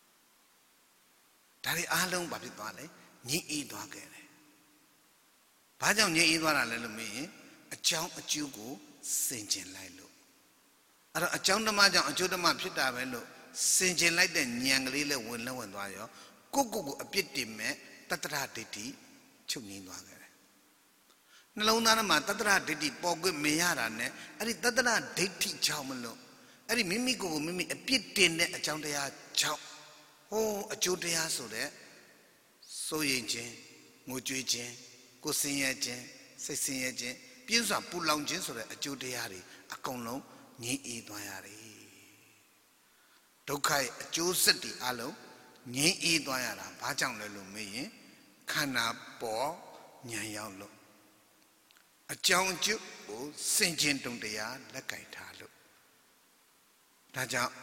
ဒါတွေအားလုံးဘာဖြစ်သွားလဲငြိမ့်အေးသွားခဲ့တယ်ဘာကြောင့်ငြိမ်းအေးသွားတာလဲလို့မေးရင်အကြောင်းအကျိုးကိုစင်ကျင်လိုက်လို့အဲ့တော့အကြောင်းဓမ္မကြောင့်အကျိုးဓမ္မဖြစ်တာပဲလို့စင်ကျင်လိုက်တဲ့ဉာဏ်ကလေးနဲ့ဝင်သွားရောကိုအပြစ်တင်မဲ့တတ္တရဒိဋ္ဌိချုပ်ငြိမ်းသွားခဲ့တယ်နှလုံးသားထဲမှာတတ္တရဒိဋ္ဌိပေါ်ခွင့်မရတာနဲ့အဲ့ဒီတတ္တရဒိဋ္ဌိကြောင့်မလို့အဲ့ဒီမိမိကိုမိမိအပြစ်တင်တဲ့အကြောင်းတရားကြောင့်ဟိုးအကျိုးတရားဆိုတဲ့စိုးရိမ်ခြင်းငိုကြွေးခြင်းကိုယ်ဆင်းရဲခြင်းစိတ်ဆင်းရဲခြင်းပြင်းစွာပူလောင်ခြင်းဆိုတဲ့အကျိုးတရားတွေအကုန်လုံးငြိမ်းအေးသွားရတယ်ဒုက္ခရဲ့အကျိုးဆက်တွေအလုံးငြိမ်းအေးသွားရတာဘာကြောင့်လဲလို့မေးရင်ခန္ဓာပေါ်ဉာဏ်ရောက်လို့အကြောင်းအကျိုးကိုစင်ကျင်တုံတရားလက်ကင်ထားလို့ဒါကြောင့်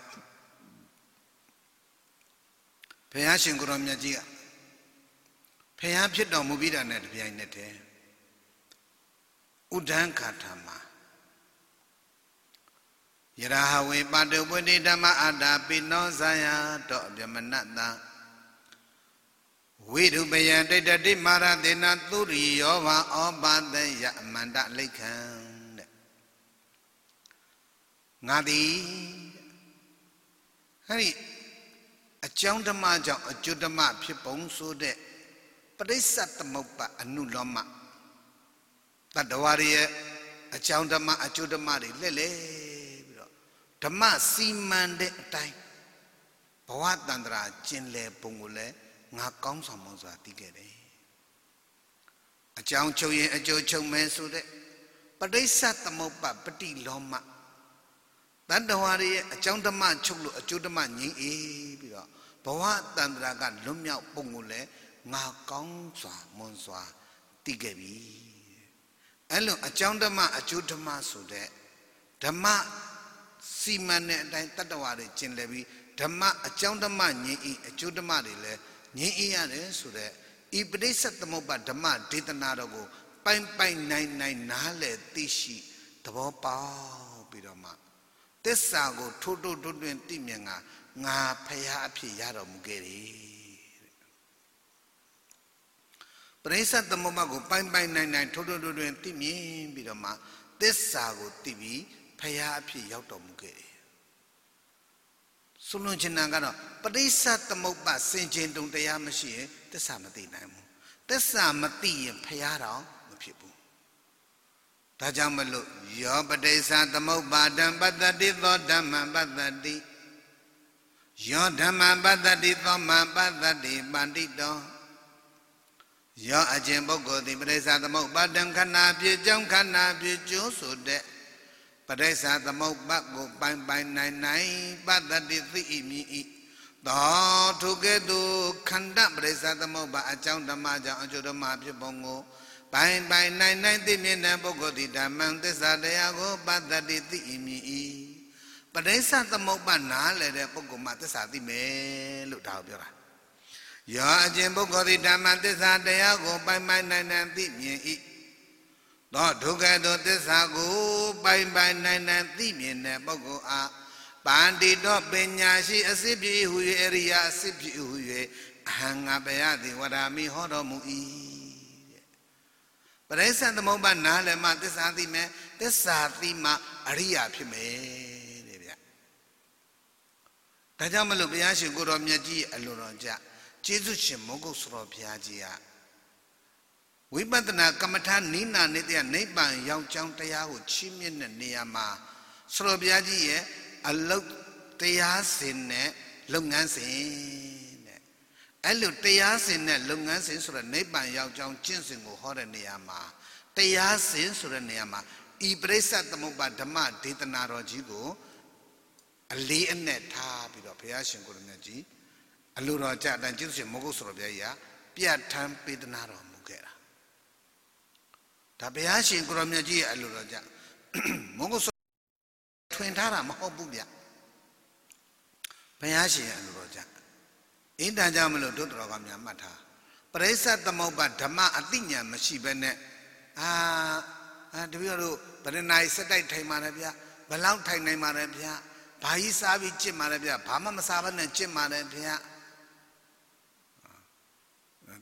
ဘုရားရှင်ကိုရောမြတ်ကြီးကဘုရားဖြစ်တော်မူပြီးတာနဲ့တပြိုင်နက်တည်းဥဒ္ဒံခါထာမှာယရဟဝေပတုပတိဓမ္မအတ္တပိနောဇာယတောအပြမနတဝိရုပယံတိတ္တိမာရသေနသုရိယောဘာဩပါတယအမန္တလိက္ခံတဲ့ငါသည်ဟဲ့အကြောင်းဓမ္မကြောင့်အကျိုးဓမ္မဖြစ်ပုံဆိုတဲ့ပရိစ္ဆသမုပ္ပါအနုလောမတတ္တဝါရဲ့အကြောင်းဓမ္မအကျိုးဓမ္မတွေလက်လဲပြီးတော့ဓမ္မစီမံတဲ့အတိုင်းဘဝတန္တရာကျင်လည်ပုံကိုလည်းငါကောင်းဆောင်မစွာသိခဲ့တယ်အကြောင်းချုပ်ရင်အကျိုးချုပ်မယ်ဆိုတဲ့ပရိစ္ဆသမုပ္ပါပฏิလောမတတ္တဝါရဲ့အကြောင်းဓမ္မချုပ်လို့အကျိုးဓမ္မငြိမ်းအေးပြီးတော့ဘဝတန္တရာကလွတ်မြောက်ပုံကိုလည်းငါကောင်းစွာမွန်စွာသိခဲ့ပြီအဲ့လိုအကြောင်းဓမ္မအကျိုးဓမ္မဆိုတဲ့ဓမ္မစီမံတဲ့အတိုင်းတတ္တဝါတွေကျင်လည်ပြီးဓမ္မအကြောင်းဓမ္မငြိမ်းအေးအကျိုးဓမ္မတွေလည်းငြိမ်းအေးရတယ်ဆိုတဲ့ဤပရိစ္ဆသမုပ္ပါဓမ္မဒေသနာတော်ကိုပိုင်နိုင်နားလည်သိရှိသဘောပေါက်ပြီးတော့မှသစ္စာကိုထိုးထွင်းသိမြင်ငါဖရာအဖြစ်ရတော်မူခဲ့တယ်ပရိစ္ဆသမုပ္ပါကိုပိုင်နိုင်ထိုးထွင်းသိမြင်ပြီးတော့မှသစ္စာကိုသိပြီးဖရာအဖြစ်ရောက်တော်မူခဲ့တယ်ဆိုလို့ချင်တာကတော့ပရိစ္ဆသမုပ္ပါစင်ကျင်တုံတရားမရှိရင်သစ္စာမသိနိုင်ဘူးသစ္စာမသိရင်ဖရာတော်မဖြစ်ဘူးဒါကြောင့်မလို့ယောပတိစ္ဆသမုပ္ပါဒံပတ္တိသောဓမ္မံပတ္တိယောဓမ္မံပတ္တိသောမံပတ္တိပန္တိတောယောအကျင့်ပုဂ္ဂိုလ်သည်ပရိစ္ဆသမုပ္ပါဒံခန္ဓာပြေကြောင့်ခန္ဓာပြေကျိုးဆိုတဲ့ပရိစ္ဆသမုပ္ပါကိုပိုင်နိုင်ပတ္တိသိ၏မြည်၏သောထုကဲ့သို့ခန္ဓာပရိစ္ဆသမုပ္ပါအကြောင်းဓမ္မကြောင့်အကျိုးဓမ္မဖြစ်ပုံကိုပိုင်နိုင်သိမြင်တဲ့ပုဂ္ဂိုလ်သည်ဓမ္မံသစ္စာတရားကိုပတ္တိသိ၏မြည်၏ပရိစ္ဆသမုပ္ပါနားလည်တဲ့ပုဂ္ဂိုလ်မှသစ္စာသိမယ်လို့ဒါကိုပြောတာယောအကျင့်ပုဂ္ဂိုလ်သည်ဓမ္မသစ္စာတရားကိုပိုင်နိုင်သိမြင်၏သောဒုက္ခသောသစ္စာကိုပိုင်နိုင်သိမြင်တဲ့ပုဂ္ဂိုလ်အားပန္တိတောပညာရှိအစစ်ပြေဟူ၍အရိယာအစစ်ပြေဟူ၍အဟံငါဘယတိဝရမိဟောတော်မူ၏ပရိစ္ဆသမုပ္ပါနားလည်းမှသစ္စာသိမယ်သစ္စာသိမှအရိယာဖြစ်မယ်တဲ့ဗျဒါကြောင့်မလို့ဘုရားရှင်ကိုတော်မြတ်ကြီးအလိုတော်ကြကျေးဇူးရှင်မောဂုတ်ဆိုတော်ဘုရားကြီးကဝိပဿနာကမ္မထာနိနာနေတဲ့နိဗ္ဗာန်ရောက်ကြောင်းတရားကိုချီးမြှင့်တဲ့နေရာမှာဆိုတော်ဘုရားကြီးရဲ့အလုတ်တရားစဉ်နဲ့လုပ်ငန်းစဉ်တဲ့အဲ့လိုတရားစဉ်နဲ့လုပ်ငန်းစဉ်ဆိုတဲ့နိဗ္ဗာန်ရောက်ကြောင်းကျင့်စဉ်ကိုဟောတဲ့နေရာမှာတရားစဉ်ဆိုတဲ့နေရာမှာဤပရိစ္ဆသမုပ္ပါဓမ္မဒေသနာတော်ကြီးကိုအလေးအနက်ထားပြီးတော့ဘုရားရှင်ကိုယ်တော်မြတ်ကြီးအလိုတော်ကြအတိုင်းကျေးဇူးရှင်မောဂုတ်ဆိုတော်ဘုရားကြီးကပြဋ္ဌာန်းပေးသနာတော်မူခဲ့တာဒါဘုရားရှင်ကိုယ်တော်မြတ်ကြီးရဲ့အလိုတော်ကြမောဂုတ်ထွင်ထားတာမဟုတ်ဘူးဗျဘုရားရှင်ရဲ့အလိုတော်ကြအင်းတန်ကြောင့်မလို့တို့တော်ကများမှတ်ထားပရိစ္ဆသမုပ္ပါဓမ္မအသိဉာဏ်မရှိဘဲနဲ့တပည့်တော်တို့ဗရဏာစက်တိုက်ထိုင်ပါတယ်ဗျဘလောက်ထိုင်နိုင်ပါတယ်ဗျဘာကြီးစားပြီးကျင့်ပါတယ်ဗျဘာမှမစားဘဲနဲ့ကျင့်ပါတယ်ဗျ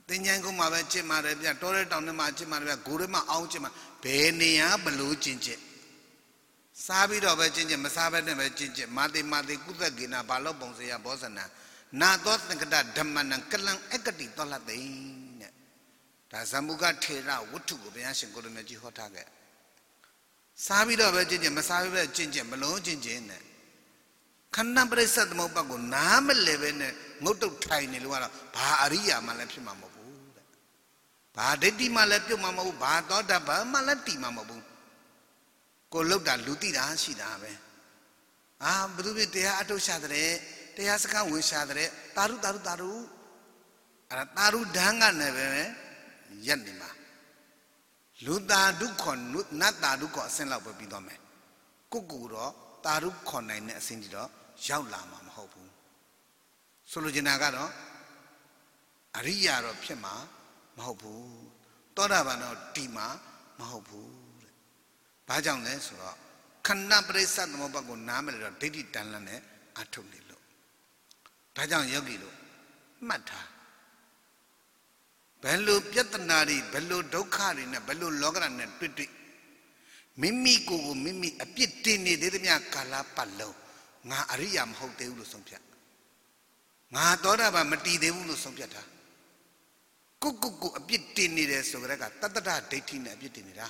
တင်ញိုင်းကုန်းမှာပဲကျင့်ပါတယ်ဗျတောထဲတောင်ထဲမှာကျင့်ပါတယ်ဗျဂိုထဲမှာအောင်းကျင့်မှာဘယ်နေရာဘလို့ကျင့်ကျင့်စားပြီးတော့ပဲကျင့်ကျင့်မစားဘဲနဲ့ပဲကျင့်ကျင့်မာတိကုသကေနာဘာလို့ပုံစရာဘောဇနံနာသောသင်္ကတဓမ္မနံကလံအကတိတော်လတ်သိတဲ့ဒါဇမုကထေရဝတ္ထုကိုဘုရားရှင်ကိုရမကြီးဟောထားခဲ့စားပြီးတော့ပဲကျင့်ကျင့်မစားဘဲပဲကျင့်ကျင့်မလုံးကျင့်ကျင့်နဲ့ခဏပရိစ္ဆသမုပ္ပါကိုနားမလဲပဲနဲ့ငုတ်တုတ်ထိုင်နေလို့ကတော့ဘာအရိယာမှလည်းဖြစ်မှာမဟုတ်ဘူးတဲ့ဘာဒိဋ္ဌိမှလည်းပြုတ်မှာမဟုတ်ဘူးဘာသောတာပန်မှလည်းတည်မှာမဟုတ်ဘူးကိုလှုပ်တာလူတိတာရှိတာပဲဘသူဖြစ်တရားအထုတ်ရှာတဲ့တရားစကားဝင်ရှာတဲ့တာရုအဲ့ဒါတာရုဒန်းကနေပဲရက်နေမှာလူတာဒုက္ခနတ်တာဒုက္ခအစင်းလောက်ပဲပြီးတော့မယ်ကိုတော့တာရုခွန်နိုင်တဲ့အစင်းကြီးတော့ရောက်လာမှာမဟုတ်ဘူးဆိုလိုချင်တာကတော့အရိယာတော့ဖြစ်မှာမဟုတ်ဘူးသောတာပန်တော့တည်မှာမဟုတ်ဘူးတဲ့ဘာကြောင့်လဲဆိုတော့ခဏပရိစ္ဆသမုပ္ပါကိုနားမလဲတော့ဒိဋ္ဌိတန်လန်းနဲ့အထုတ်နေလို့ဒါကြောင့်ယောဂီတို့မှတ်ထားဘယ်လိုပြဿနာတွေဘယ်လိုဒုက္ခတွေနဲ့ဘယ်လိုလောကဓာတ်နဲ့တွေ့မိမိကိုယ်မိမိအပြစ်တင်နေသေးသမျှကာလပတ်လုံးငါအရိယာမဟုတ်သေးဘူးလို့ဆုံးဖြတ်ငါသောတာပန်မတည်သေးဘူးလို့ဆုံးဖြတ်တာကိုအပြစ်တင်နေတယ်ဆိုကြတဲ့ကတတ္တဒဒိဋ္ဌိနဲ့အပြစ်တင်နေတာ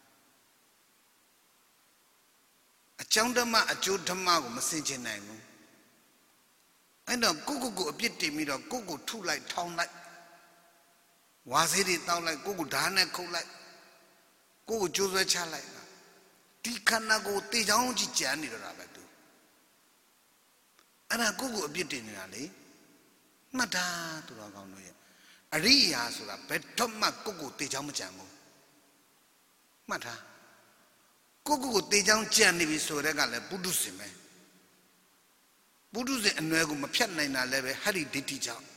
အကြောင်းဓမ္မအကျိုးဓမ္မကိုမစင်ကျင်နိုင်ဘူးအဲ့တော့ကိုအပြစ်တင်ပြီးတော့ကိုထုလိုက်ထောင်းလိုက်ဝါစေးတွေတောက်လိုက်ကိုဓာတ်နဲ့ခုတ်လိုက်ကိုကျိုးဆွဲချလိုက်ဒီခန္ဓာကိုတေချောင်းကြီးကြံနေတော့တာပဲသူအဲ့ဒါကိုအပြစ်တင်နေတာလေမှတ်တာသူတော်ကောင်းတို့ရဲ့အရိယာဆိုတာဘယ်တော့မှကိုတေချောင်းမကြံဘူးမှတ်တာကိုတေချောင်းကြံနေပြီဆိုတဲ့ကလည်းပုထုဇဉ်ပဲပုထုဇဉ်အနွယ်ကိုမဖြတ်နိုင်တာလည်းပဲဟရိဒိဋ္ဌိကြောင့်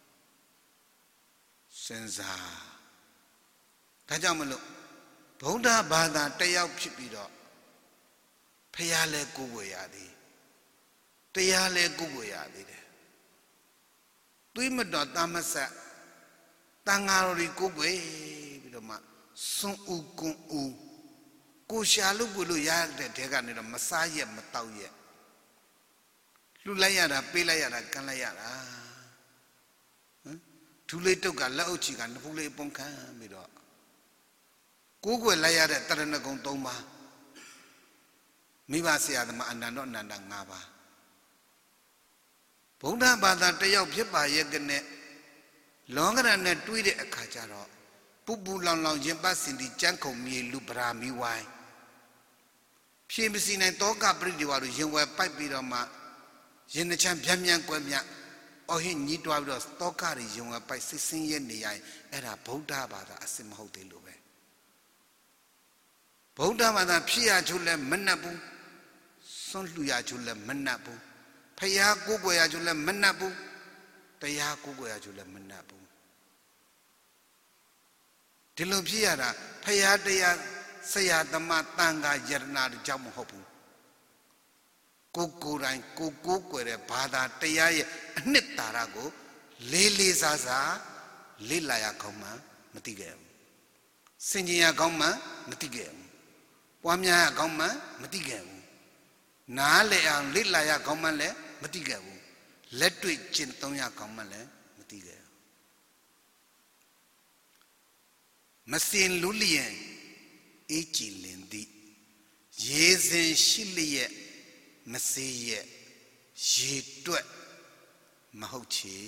စဉ်းစားဒါကြောင့်မလို့ဗုဒ္ဓဘာသာတယောက်ဖြစ်ပြီးတော့ဖះလဲကိုယ်ွယ်ရသည်တရားလဲကိုယ်ွယ်ရသည်တဲ့သွေးမတော်တမဆက်တန်ဃာတော်တွေကိုယ်ွယ်ပြီးတော့မှစွန့်ဦးကွန်းဦးကိုရှာလို့ကိုလို့ရတဲ့တဲကနေတော့မစားရက်မတောက်ရက်လှူလိုက်ရတာပေးလိုက်ရတာကမ်းလိုက်ရတာဒူးလေးတုတ်ကလက်အုပ်ချီကနဖူးလေးပုံခံပြီးတော့ကိုယ်ွယ်လိုက်ရတဲ့တရဏဂုံ3ပါးမိဘဆရာသမားအနန္တအနန္တ5ပါးဗုဒ္ဓဘာသာတယောက်ဖြစ်ပါရဲ့ကနဲ့လောကရဏနဲ့တွေးတဲ့အခါကျတော့ပူလောင်လောင်ရင်ပတ်စင်ဒီကြမ်းခုံမြေလူပရာမီဝိုင်းဖြေမစီနိုင်တောကပရိဒီဝါတို့ရင်ဝယ်ပိုက်ပြီးတော့မှရင်နှချမ်းဗျံဗျံကွဲမြအော်ဟင်းညီးတွားပြီးတော့တောကတွေရင်ဝယ်ပိုက်စစ်စင်းရဲနေရရင်အဲ့ဒါဗုဒ္ဓဘာသာအစစ်မဟုတ်သေးလို့ပဲဗုဒ္ဓဘာသာဖြစ်ရချို့လဲမနှက်ဘူးစွန့်လှူရချို့လဲမနှက်ဘူးဖျားကိုယ်ွယ်ရချို့လဲမနှက်ဘူးတရားကိုယ်ွယ်ရချို့လဲမနှက်ဘူးဒီလိုဖြစ်ရတာဖျားတရားဆရာသမားတန်ခါယရနာတွေကြောင့်မဟုတ်ဘူးကိုယ်တိုင်ကိုွယ်တဲ့ဘာသာတရားရဲ့အနှစ်သာရကိုလေးစားလေ့လာရကောင်းမှမသိခဲ့ဘူးစင်ကြင်ရကောင်းမှမသိခဲ့ဘူးပွားများရကောင်းမှမသိခဲ့ဘူးနားလည်အောင်လေ့လာရကောင်းမှလည်းမသိခဲ့ဘူးလက်တွေ့ကျင့်သုံးရကောင်းမှလည်းမသိခဲ့ဘူးမစင်လူလျင်အေးကြည်လင်သည်ရေစဉ်ရှိလျက်မစေးရဲ့ရေတွက်မဟုတ်ချေ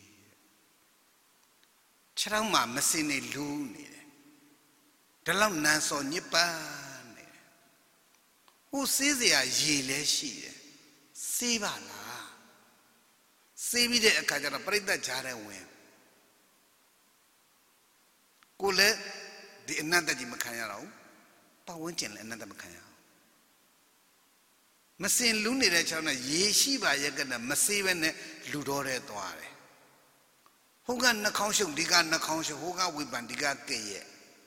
ခြေထောက်မှာမစင်နေလူနေတယ်ဒါလောက်နန်းစောညစ်ပါနေတယ်ဟိုစေးစရာရေလဲရှိတယ်စေးပါလားစေးပြီးတဲ့အခါကျတော့ပြိတ္တကြားတဲ့ဝင်ကိုလည်းဒီအနတ္တကြီးမခံရတော့ပတ်ဝန်းကျင်လည်းအနတ္တမခံရအောင်မစင်လူနေတဲ့ချောင်းနဲ့ရေရှိပါရဲ့ကနဲ့မစေးပဲနဲ့လူတော်တဲ့သွားတယ်ဟိုကနှာခေါင်းရှုပ်ဒီကနှာခေါင်းရှုပ်ဟိုကဝေပန်ဒီကကဲ့ရဲ့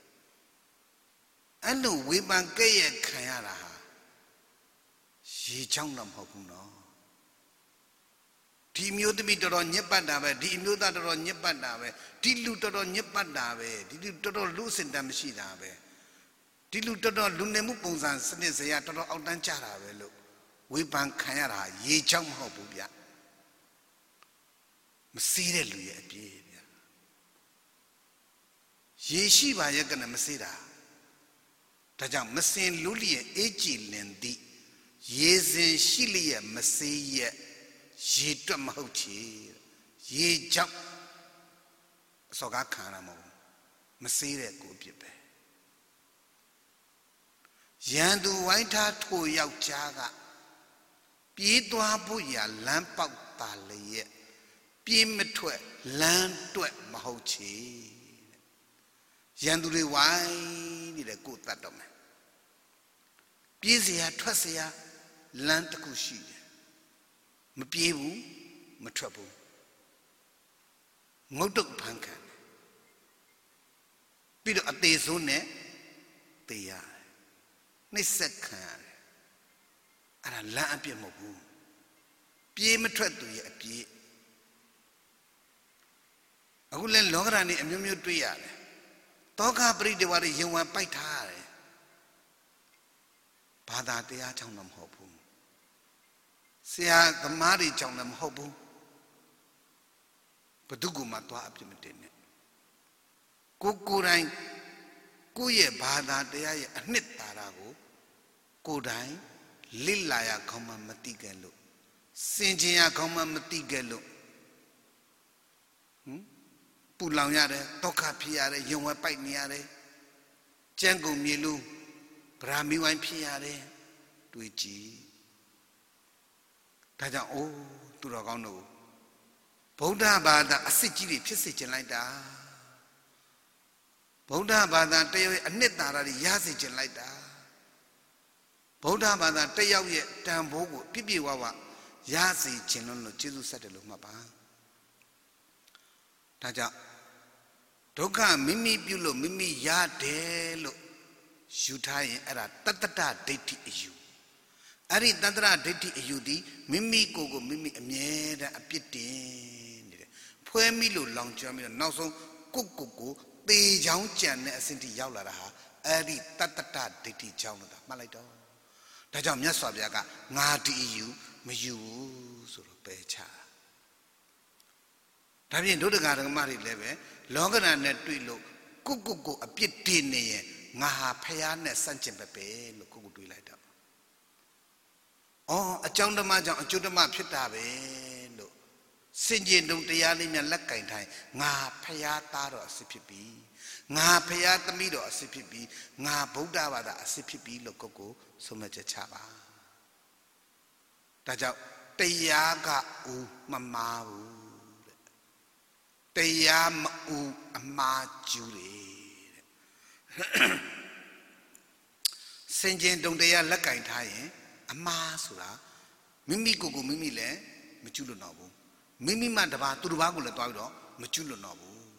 အဲ့လိုဝေပန်ကဲ့ရဲ့ခံရတာဟာရေချောင်းတော့မဟုတ်ဘူးနော်ဒီမျိုးသမီးတော်တော်ညစ်ပတ်တာပဲဒီအမျိုးသားတော်တော်ညစ်ပတ်တာပဲဒီလူတော်တော်ညစ်ပတ်တာပဲဒီလူတော်တော်လူစင်တမ်းမရှိတာပဲဒီလူတော်တော်လူနေမှုပုံစံစနစ်စရာတော်တော်အောက်တန်းကြတာပဲလို့ဝေဖန်ခံရတာရေချောင်းမဟုတ်ဘူးဗျမစေးတဲ့လူရဲ့အပြည့်ဗျရေရှိပါရဲ့ကနဲ့မစေးတာဒါကြောင့်မစင်လူလျက်အေးကြည်လင်သည်ရေစင်ရှိလျက်မစေးရဲ့ရေတွက်မဟုတ်ချေရေကြောင့်အစောကားခံရမှာမစေးတဲ့ကိုအပြစ်ပဲရန်သူဝိုင်းထားထိုယောက်ျားကပြေးသွားဖို့ရလမ်းပေါက်တာလေရဲ့ပြေးမထွက်လမ်းတွက်မဟုတ်ချေရန်သူတွေဝိုင်းနေတဲ့ကိုတတ်တော့မယ်ပြေးစရာထွက်စရာလမ်းတစ်ခုရှိတယ်မပြေးဘူးမထွက်ဘူးငုတ်တုတ်ဖန်ခံတယ်ပြီးတော့အသေးဆုံးနဲ့တေးရတယ်နှိမ့်ဆက်ခံရတယ်အဲ့ဒါလမ်းအပြစ်မဟုတ်ဘူးပြေးမထွက်သူရဲ့အပြစ်အခုလဲလောကဓာတ်နေအမျိုးမျိုးတွေ့ရတယ်တောကပရိဒေဝတွေယုံဝံပိုက်ထားရတယ်ဘာသာတရားကြောင့်တော့မဟုတ်ဘူးဆရာသမားတွေကြောင့်လည်းမဟုတ်ဘူးဘယ်သူကမှသွားအပြစ်မတင်နဲ့ကိုယ်တိုင်ကိုယ့်ရဲ့ဘာသာတရားရဲ့အနှစ်သာရကိုကိုယ်တိုင်လစ်လာရခေါင်းမှမသိခဲ့လို့စင်ကြင်ရခေါင်းမှမသိခဲ့လို့ပူလောင်ရတယ်ဒုက္ခဖြစ်ရတယ်ယုံဝဲပိုက်နေရတယ်ကြမ်းကုန်မြေလူဗရာမီဝိုင်းဖြစ်ရတယ်တွေ့ကြည့်ဒါကြောင့်အိုးသူတော်ကောင်းတို့ဗုဒ္ဓဘာသာအစစ်ကြီးတွေဖြစ်စေခြင်းလိုက်တာဗုဒ္ဓဘာသာတယောက်ရဲ့အနှစ်သာရတွေရစေခြင်းလိုက်တာဗုဒ္ဓဘာသာတယောက်ရဲ့တန်ဖိုးကိုပြည့်ပြည့်ဝဝရစေခြင်းလို့ကျေးဇူးဆက်တယ်လို့မှတ်ပါဒါကြောင့်ဒုက္ခမိမိပြုလို့မိမိရတယ်လို့ယူထားရင်အဲ့ဒါတတ္တဒိဋ္ဌိအယူအဲ့ဒီတတ္တဒိဋ္ဌိအယူသည်မိမိကိုယ်ကိုမိမိအမြဲတမ်းအပြစ်တင်နေတယ်ဖွဲမိလို့လောင်ကျွမ်းပြီးတော့နောက်ဆုံးကိုသေချောင်းကြံတဲ့အဆင့်ထိရောက်လာတာဟာအဲ့ဒီတတ္တဒိဋ္ဌိကြောင့်လို့မှတ်လိုက်တော့ဒါကြောင့်မြတ်စွာဘုရားကငါဒီအယူမယူဘူးဆိုတော့ပယ်ချဒါဖြင့်ဒုဒကာဓမ္မတွေလည်းပဲလောကဓာတ်နဲ့တွေ့လို့ကိုအပြစ်တင်နေရင်ငါဟာဖယားနဲ့ဆန့်ကျင်ပဲလို့ကိုတွေးလိုက်တော့အကြောင်းဓမ္မကြောင့်အကျိုးဓမ္မဖြစ်တာပဲလို့စင်ကြင်တုံတရားလေးများလက်ကင်ထိုင်ငါဖယားသားတော့အစစ်ဖြစ်ပြီငါဖယားသမီးတော့အစစ်ဖြစ်ပြီငါဗုဒ္ဓဘာသာအစစ်ဖြစ်ပြီလို့ကိုဆုံးမချက်ချပါဒါကြောင့်တရားကဦးမမားဘူးတရားမဦးအမှားကျူးတယ်တဲ့စင်ကြင်တုံတရားလက်ကင်ထားရင်အမှားဆိုတာမိမိကိုမိမိလည်းမကျူးလွန်တော့ဘူးမိမိမှတပါသူတစ်ပါးကိုလည်းတွားပြီးတော့မကျူးလွန်တော့ဘူးတဲ့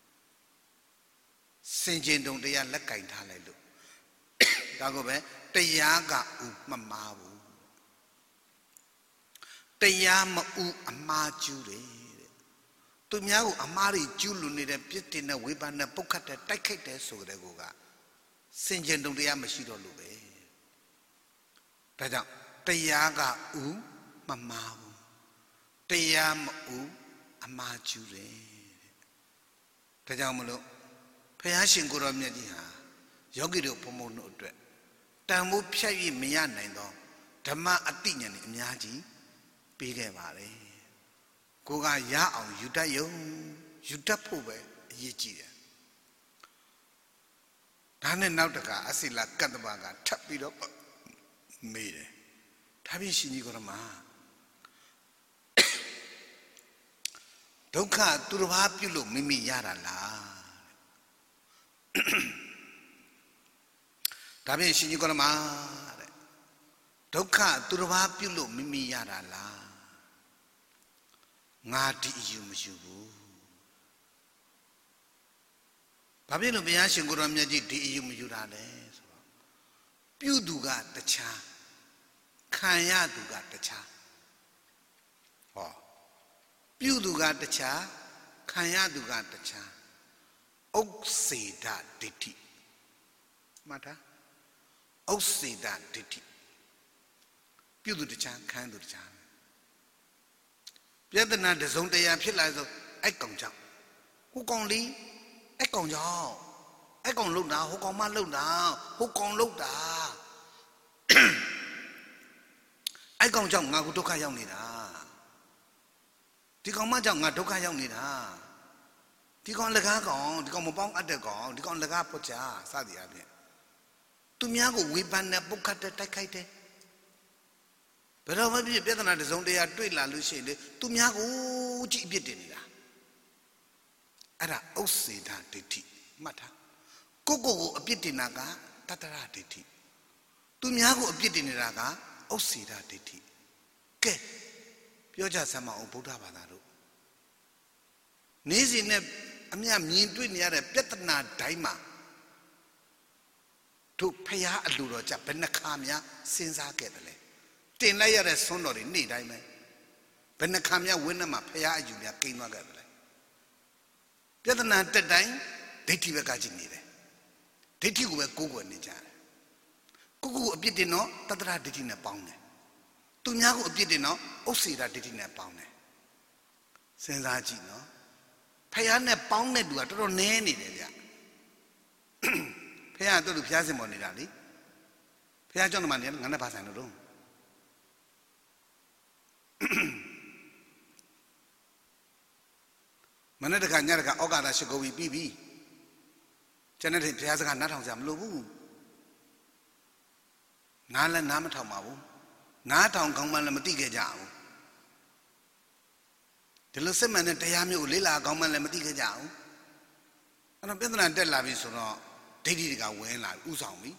စင်ကြင်တုံတရားလက်ကင်ထားလိုက်လို့ဒါကိုပဲတရားကဦးမမှားဘူးတရားမဦးအမှားကျူးတယ်သူများကိုအမှားတွေကျူးလွန်နေတဲ့ပြစ်တင်တဲ့ဝေဖန်တဲ့ပုတ်ခတ်တဲ့တိုက်ခိုက်တဲ့ဆိုတဲ့ကိုကစင်ကြင်တုံတရားမရှိတော့လို့ပဲဒါကြောင့်တရားကဥမမှားဘူးတရားမဥအမှားကျူးတယ်ဒါကြောင့်မလို့ဘုရားရှင်ကိုရောမြတ်ကြီးဟာယောဂီတို့ဘုံဘုံတို့အတွက်တန်ဖိုးဖြတ်၍မရနိုင်သောဓမ္မအတိညာဏ်အများကြီးပေးခဲ့ပါတယ်ကိုကရအောင်ယူတတ်ရုံယူတတ်ဖို့ပဲအရေးကြီးတယ်ဒါနဲ့နောက်တကအစိလကတ္တဗကထပ်ပြီးတော့မေးတယ်ဒါဖြင့်ရှင်ကြီးကိုရမဒုက္ခသူတစ်ပါးပြုလို့မိမိရတာလားဒါဖြင့်ရှင်ကြီးကိုရမတဲ့ဒုက္ခသူတစ်ပါးပြုလို့မိမိရတာလားငါဒီအယူမယူဘူးဘာဖြစ်လို့ဘုရားရှင်ကိုရောမြတ်ကြီးဒီအယူမယူတာလဲဆိုတော့ပြုသူကတခြားခံရသူကတခြားဟောပြုသူကတခြားခံရသူကတခြားဥစ္စေတဒိဋ္ဌိမှတ်ထားဥစ္စေတဒိဋ္ဌိပြုသူတခြားခံသူတခြားပြဿနာတစုံတရာဖြစ်လာဆိုအဲ့ကောင်ကြောင့်ဟိုကောင်လေးအဲ့ကောင်ကြောင့်အဲ့ကောင်လှုပ်တာဟိုကောင်မလှုပ်တာဟိုကောင်လှုပ်တာအဲ့ကောင်ကြောင့်ငါကဒုက္ခရောက်နေတာဒီကောင်မကြောင့်ငါဒုက္ခရောက်နေတာဒီကောင်လက်ကားကောင်ဒီကောင်မပေါင်းအပ်တဲ့ကောင်ဒီကောင်လက်ကားပုတ်ချာစသည်အပြင်သူများကိုဝေဖန်နဲ့ပုတ်ခတ်တဲ့တိုက်ခိုက်တဲ့ဘယ်တော့မှပြဿနာတစုံတရာတွေ့လာလို့ရှိရင်လေသူများကိုကြည့်အပြစ်တင်နေတာအဲ့ဒါဥစ္စေတဒိဋ္ဌိမှတ်ထားကိုအပြစ်တင်တာကတတ္တရဒိဋ္ဌိသူများကိုအပြစ်တင်နေတာကဥစ္စေတဒိဋ္ဌိကဲပြောကြစမ်းမအောင်ဗုဒ္ဓဘာသာတို့နေ့စဉ်နဲ့အမြမြင်တွေ့နေရတဲ့ပြဿနာတိုင်းမှာတို့ဖျားအလိုတော်ကြဘယ်နှခါများစဉ်းစားခဲ့တယ်လဲတင်လိုက်ရတဲ့ဆွမ်းတော်တွေနေ့တိုင်းပဲဘယ်နှခါများဝင်းထဲမှာဖျားအယူများကိန်းသွားခဲ့တယ်လဲပြဿနာတက်တိုင်းဒိဋ္ဌိဘက်ကကြည့်နေတယ်ဒိဋ္ဌိကိုပဲကိုးကွယ်နေကြတယ်ကိုအပြစ်တင်တော့တတ္တရဒိဋ္ဌိနဲ့ပေါင်းတယ်သူများကိုအပြစ်တင်တော့ဥစ္စေတဒိဋ္ဌိနဲ့ပေါင်းတယ်စဉ်းစားကြည့်နော်ဖះနဲ့ပေါင်းတဲ့သူကတော်တော်နည်းနေတယ်ဗျဖះတို့လူဖះစင်ပေါ်နေတာလေဖះကြောင့်မှနေငါနဲ့ဘာဆိုင်လို့တော့မနေ့တခါညတခါဩကာသရှိခိုးပြီးပြီကျွန်တော်ဖះစကားနားထောင်ကြမလို့ဘူးနားလည်းနားမထောင်ပါဘူးနားထောင်ကောင်းမှလည်းမသိခဲ့ကြဘူးဒီလိုစစ်မှန်တဲ့တရားမျိုးကိုလေ့လာကောင်းမှလည်းမသိခဲ့ကြဘူးအဲ့တော့ပြဿနာတက်လာပြီဆိုတော့ဒိဋ္ဌိတွေကဝင်လာဥဆောင်ပြီ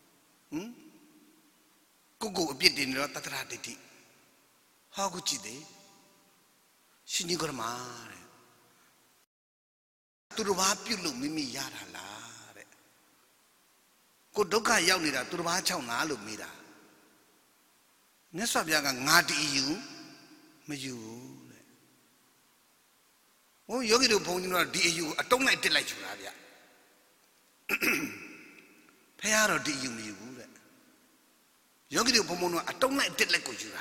ကိုအပြစ်တင်နေတော့တတ္တရဒိဋ္ဌိဟောကုကြည့်တယ်ရှင်ကြီးကရမတဲ့သူတို့ဘာပြုတ်လို့မိမိရတာလားတဲ့ကိုဒုက္ခရောက်နေတာသူတို့ဘာချောင်းလားလို့မေးတာမြတ်စွာဘုရားကငါတည်ယူမယူတဲ့ဟိုယောဂီတို့ဘုန်းကြီးတို့ဒီအယူအတုံးလိုက်တက်လိုက်ချူတာဗျဖះတော့ဒီအယူမယူဘူးတဲ့ယောဂီတို့ဘုံဘုံတို့အတုံးလိုက်တက်လိုက်ကိုယူတာ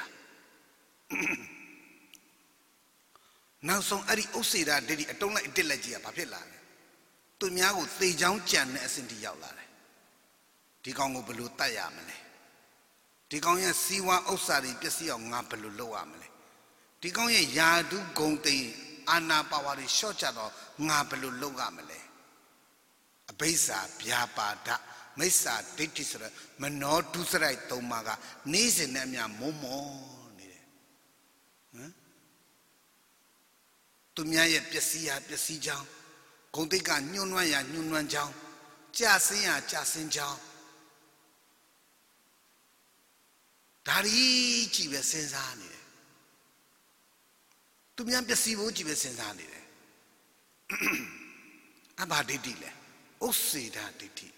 နောက်ဆုံးအဲ့ဒီဥစ္စေတဒိဋ္ဌိအတုံးလိုက်တက်လိုက်ကြီးကဘာဖြစ်လာလဲသူများကိုသေချောင်းကြံတဲ့အဆင့်ထိရောက်လာတယ်ဒီကောင်ကိုဘယ်လိုတတ်ရမလဲဒီကောင်ရဲ့စီဝါဥစ္စာတွေပျက်စီးအောင်ငါဘယ်လိုလုပ်ရမလဲဒီကောင်ရဲ့ယာတုဂုံတိန်အာနာပါဝါတွေရှော့ချတော့ငါဘယ်လိုလုပ်ရမလဲအဘိဇ္ဇာဗျာပါဒမိစ္ဆာဒိဋ္ဌိဆိုတဲ့မနောဒုစရိုက်သုံးပါးကနေ့စဉ်နဲ့အမျှမုံမောနေတယ်သူများရဲ့ပျက်စီးရာပျက်စီးကြောင်းဂုံတိတ်ကညှိုးနွမ်းရာညှိုးနွမ်းကြောင်းကြာဆင်းရာကြာဆင်းကြောင်းဒါရီကြည့်ပဲစဉ်းစားနေတယ်သူများပျက်စီးဖို့ကြည့်ပဲစဉ်းစားနေတယ်အဘာဒိဋ္ဌိလဲဥစ္စေတဒိဋ္ဌိ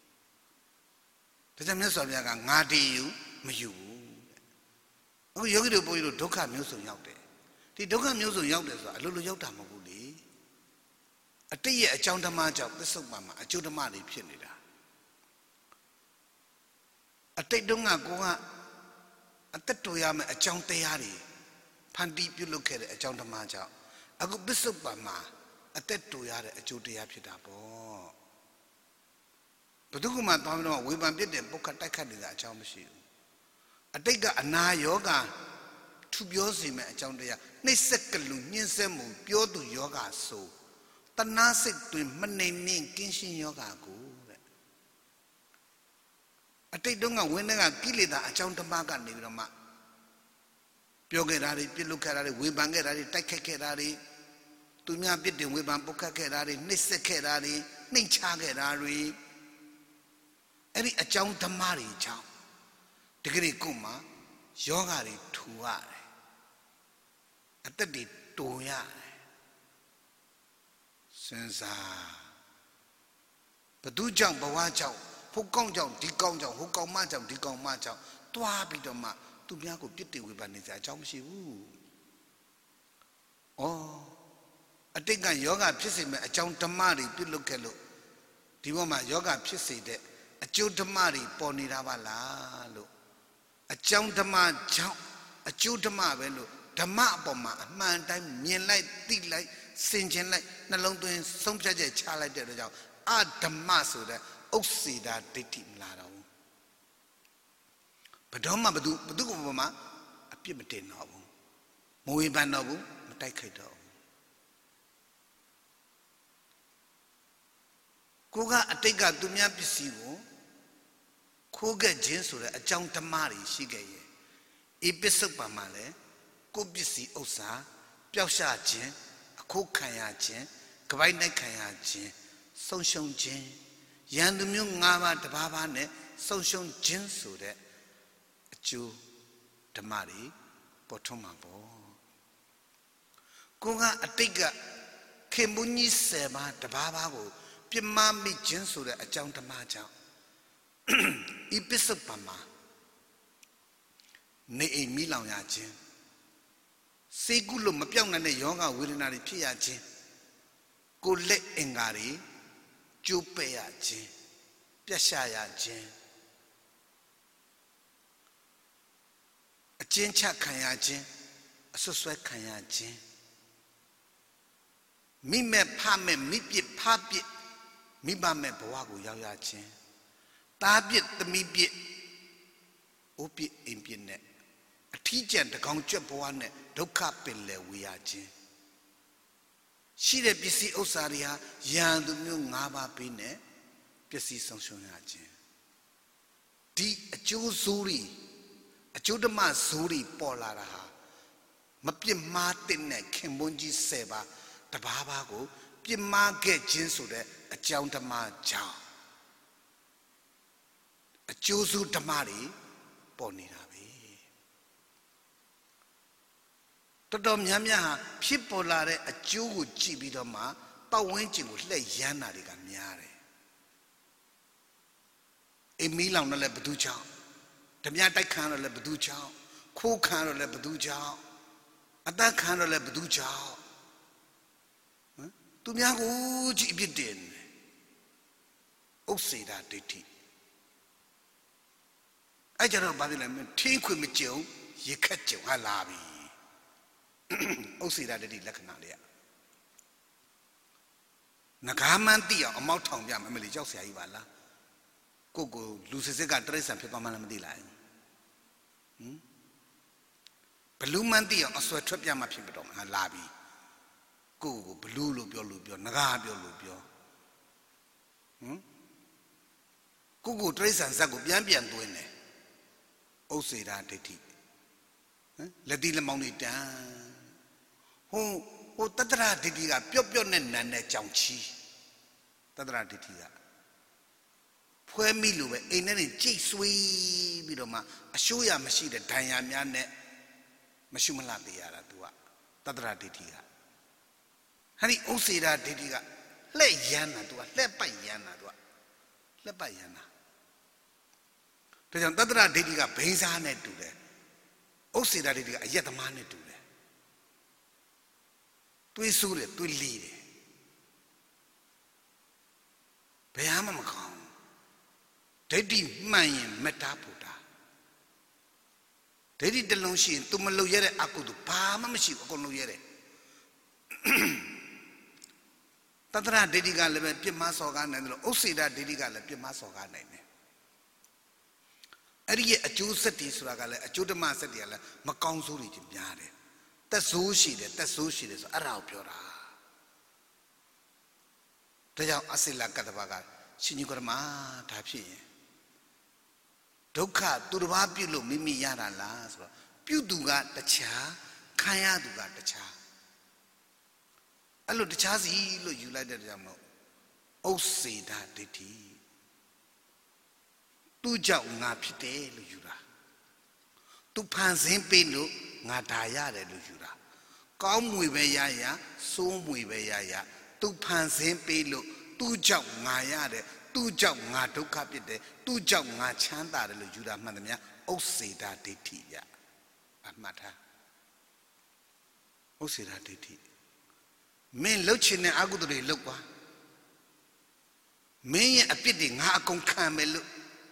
ဒါကြောင့်မြတ်စွာဘုရားကငါတည်ယူမယူဘူးအခုယောဂီတို့ဘုန်းကြီးတို့ဒုက္ခမျိုးစုံရောက်တယ်ဒီဒုက္ခမျိုးစုံရောက်တယ်ဆိုတာအလိုလိုရောက်တာမဟုတ်ဘူးလေအတိတ်ရဲ့အကြောင်းဓမ္မကြောင့်သစ္စုပ္ပန်မှာအကျိုးဓမ္မတွေဖြစ်နေတာအတိတ်တုန်းကကိုကအသက်တူရမယ်အကြောင်းတရားတွေဖန်တီးပြုလုပ်ခဲ့တဲ့အကြောင်းဓမ္မကြောင့်အခုသစ္စုပ္ပန်မှာအသက်တူရတဲ့အကျိုးတရားဖြစ်တာပေါ့ဘယ်သူမှသွားပြီးတော့ဝေဖန်ပြစ်တဲ့ပုခတ်တိုက်ခတ်နေတဲ့အကြောင်းမရှိဘူးအတိတ်ကအနာယောဂထူပြောစီမဲ့အကြောင်းတရားနှိမ့်ဆက်ကလူညှင်းဆဲမှုပြောသူယောဂဆိုတဏှာစိတ်တွင်မနေနှင်းကင်းရှင်းယောဂကိုတဲ့အတိတ်တုန်းကဝင်းတဲ့ကကိလေသာအကြောင်းဓမ္မကနေပြီးတော့မှပြောခဲ့တာတွေပြစ်လုပ်ခဲ့တာတွေဝေဖန်ခဲ့တာတွေတိုက်ခတ်ခဲ့တာတွေသူများပြစ်တင်ဝေဖန်ပုတ်ခတ်ခဲ့တာတွေနှိမ့်ဆက်ခဲ့တာတွေနှိမ့်ချခဲ့တာတွေအဲ့ဒီအကြောင်းဓမ္မတွေကြောင့်တကယ်ကိုမှယောဂတွေထူရတယ်အသက်တွေတုံရတယ်စဉ်းစားဘသူကြောင့်ဘဝကြောင့်ဟိုကောင်းကြောင့်ဒီကောင်းကြောင့်ဟိုကောင်းမကြောင့်ဒီကောင်းမကြောင့်တွားပြီးတော့မှသူများကိုပြစ်တင်ဝေဖန်နေကြအကြောင်းမရှိဘူးဩအတိတ်ကယောဂဖြစ်စေမဲ့အကြောင်းဓမ္မတွေပြုလုပ်ခဲ့လို့ဒီဘက်မှာယောဂဖြစ်စေတဲ့အကျိုးဓမ္မတွေပေါ်နေတာပါလားလို့အကြောင်းဓမ္မကြောင့်အကျိုးဓမ္မပဲလို့ဓမ္မအပေါ်မှာအမှန်တိုင်းမြင်လိုက်သိလိုက်စင်ကျင်လိုက်နှလုံးသွင်းဆုံးဖြတ်ချက်ချလိုက်တဲ့အတွက်ကြောင့်အဓမ္မဆိုတဲ့ဥစ္စေတာဒိဋ္ဌိမလာတော့ဘူးဘယ်တော့မှဘသူကပေါ်မှာအပြစ်မတင်တော့ဘူးမဝေဖန်တော့ဘူးမတိုက်ခိုက်တော့ဘူးကိုကအတိတ်ကသူများပစ္စည်းကိုခိုးခဲ့ခြင်းဆိုတဲ့အကြောင်းဓမ္မတွေရှိခဲ့ရဲ့ဤပစ္စုပန်မှာလဲကိုပစ္စည်းဥစ္စာပျောက်ရှားခြင်းအခိုးခံရခြင်းကပိုက်နိုင်ခံရခြင်းဆုံးရှုံးခြင်းရန်သူမျိုး၅ပါးတစ်ပါးပါးနဲ့ဆုံးရှုံးခြင်းဆိုတဲ့အကျိုးဓမ္မတွေပေါ်ထွန်းမှာပေါ့ကိုကအတိတ်ကခင်မွန်းကြီး10ပါးတစ်ပါးပါးကိုပြမမိခြင်းဆိုတဲ့အကြောင်းဓမ္မကြောင့်ဤပစ္စုပန်မှာနေအိမ်မိလောင်ရခြင်းစေကုလို့မပြောင်းနိုင်တဲ့ယောဂဝေဒနာတွေဖြစ်ရခြင်းကိုယ်လက်အင်္ဂါတွေကျိုးပဲ့ရခြင်းပြတ်ရှာရခြင်းအကျဉ်းချခံရခြင်းအဆွဆွဲခံရခြင်းမိမဲ့ဖမဲ့မိပြစ်ဖပြစ်မိဘမဲ့ဘဝကိုရောက်ရခြင်းတားပြစ်သမီးပြစ်အိုးပြစ်အိမ်ပြစ်နဲ့အထီးကျန်တကောင်ကျွတ်ဘဝနဲ့ဒုက္ခပင်လယ်ဝေရခြင်းရှိတဲ့ပစ္စည်းဥစ္စာတွေဟာရန်သူမျိုး၅ပါးပေးနဲ့ပစ္စည်းဆုံးရှုံးရခြင်းဒီအကျိုးဆိုးတွေအကျိုးဓမ္မဆိုးတွေပေါ်လာတာဟာမပြစ်မှားတဲ့နဲ့ခင်ပွန်းကြီး10ပါးတပါးပါးကိုပြစ်မှားခဲ့ခြင်းဆိုတဲ့အကြောင်းဓမ္မကြောင့်အကျိုးဆိုးဓမ္မတွေပေါ်နေတာပဲတော်တော်များများဟာဖြစ်ပေါ်လာတဲ့အကျိုးကိုကြည့်ပြီးတော့မှပတ်ဝန်းကျင်ကိုလှည့်ရမ်းတာတွေကများတယ်အိမ်မီးလောင်တော့လည်းဘသူကြောင့်ဓမြတိုက်ခံတော့လည်းဘသူကြောင့်ခိုးခံတော့လည်းဘသူကြောင့်အသက်ခံတော့လည်းဘသူကြောင့်သူများကိုကြည့်အပြစ်တင်ဥစ္စေတာဒိဋ္ဌိအဲ့ကြတော့ဘာဖြစ်လဲထင်းခွေမကြုံရေခက်ကြုံဟာလာပြီဥစ္စေတာဒိဋ္ဌိလက္ခဏာလေးငကားမှန်းသိအောင်အမောက်ထောင်ပြမယ်မလီကြောက်ဆရာကြီးပါလားကိုလူစစ်စစ်ကတရိစ္ဆာန်ဖြစ်သွားမှလည်းမသိလားဘလူးမှန်းသိအောင်အစွဲထွက်ပြမှဖြစ်ပြီးတော့ငါလာပြီကိုဘလူးလို့ပြောငကားပြောလို့ပြောကိုတရိစ္ဆာန်ဇက်ကိုပြန်သွင်းတယ်ဥစ္စေတာဒိဋ္ဌိလက်တိလက်မောင်းတွေတန်းဟိုတတ္တရဒိဋ္ဌိကပျော့ပျော့နဲ့နန်းနဲ့ကြောင်ချီတတ္တရဒိဋ္ဌိကဖွဲမိလို့ပဲအိမ်ထဲနေကြိတ်ဆွေးပြီးတော့မှအရှိုးရမရှိတဲ့ဒဏ်ရာများနဲ့မရှုမလှသေးရတာ तू ကတတ္တရဒိဋ္ဌိကဟာဒီဥစ္စေတာဒိဋ္ဌိကလှည့်ရမ်းတာ तू ကလှည့်ပိုက်ရမ်းတာ तू ကလှည့်ပိုက်ရမ်းတာဒါကြောင့်တတ္တရဒိဋ္ဌိကဘိန်းစားနဲ့တူတယ်ဥစ္စေတာဒိဋ္ဌိကအယက်သမားနဲ့တူတယ်တွေးဆိုးတယ်တွေးလီတယ်ဘယ်မှမကောင်းဒိဋ္ဌိမှန်ရင်မေတ္တာဖို့တာဒိဋ္ဌိတလုံးရှိရင် तू မလုပ်ရတဲ့အကုသိုလ်ဘာမှမရှိဘူးအကုန်လုပ်ရတယ်တတ္တရဒိဋ္ဌိကလည်းပဲပြစ်မှားစော်ကားနိုင်တယ်လို့ဥစ္စေတာဒိဋ္ဌိကလည်းပြစ်မှားစော်ကားနိုင်တယ်အဲ့ဒီရဲ့အကျိုးဆက်တွေဆိုတာကလည်းအကျိုးဓမ္မဆက်တွေကလည်းမကောင်းဆိုးတွေကြီးများတယ်တက်ဆိုးရှိတယ်ဆိုအဲ့ဒါကိုပြောတာဒါကြောင့်အစိလကတ္တဗကရှင်ကြီးကရမဒါဖြစ်ရင်ဒုက္ခသူတစ်ပါးပြုလို့မိမိရတာလားဆိုတော့ပြုသူကတခြားခံရသူကတခြားအဲ့လိုတခြားစီလို့ယူလိုက်တဲ့ကြောင့်မို့ဥစ္စေတာဒိဋ္ဌိသူကြောင့်ငါဖြစ်တယ်လို့ယူတာသူဖန်ဆင်းပေးလို့ငါဒါရတယ်လို့ယူတာကောင်းမွေပဲရရဆိုးမွေပဲရရသူဖန်ဆင်းပေးလို့သူကြောင့်ငါရတယ်သူကြောင့်ငါဒုက္ခဖြစ်တယ်သူကြောင့်ငါချမ်းသာတယ်လို့ယူတာမှန်သမျှဥစ္စေတာဒိဋ္ဌိရအမှတ်ထားဥစ္စေတာဒိဋ္ဌိမင်းလှုပ်ချင်တဲ့အကုသိုလ်တွေလှုပ်ပါမင်းရဲ့အပြစ်တွေငါအကုန်ခံမယ်လို့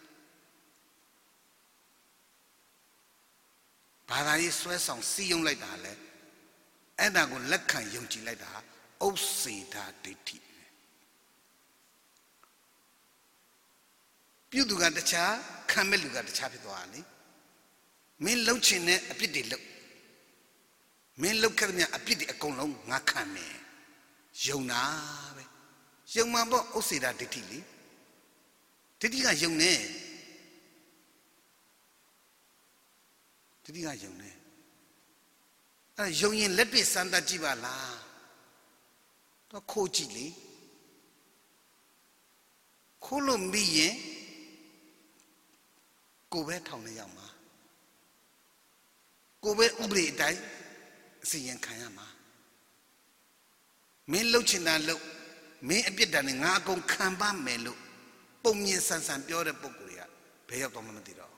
ဘာသာရေးဆွဲဆောင်စီယုံလိုက်တာလေအဲ့ဒါကိုလက်ခံယုံကြည်လိုက်တာဥစ္စေတာဒိဋ္ဌိပြုသူကတခြားခံမဲ့လူကတခြားဖြစ်သွားတယ်မင်းလှုပ်ချင်တဲ့အပြစ်တွေလှုပ်မင်းလှုပ်ခဲ့တဲ့အပြစ်တွေအကုန်လုံးငါခံမယ်ယုံတာပဲယုံမှာပေါ့ဥစ္စေတာဒိဋ္ဌိလေဒိဋ္ဌိကယုံနေဒိဋ္ဌိကယုံနေအဲ့ယုံရင်လက်တွေ့စမ်းသပ်ကြည့်ပါလားတော့ခိုးကြည့်လေခိုးလို့မိရင်ကိုပဲထောင်နေရောက်မှာကိုပဲဥပဒေအတိုင်းအစီရင်ခံရမှာမင်းလှုပ်ချင်တာလှုပ်မင်းအပြစ်ဒဏ်နဲ့ငါအကုန်ခံပါမယ်လို့ပုံမြင်ဆန်ဆန်ပြောတဲ့ပုဂ္ဂိုလ်တွေကဘယ်ရောက်တော့မှမသိတော့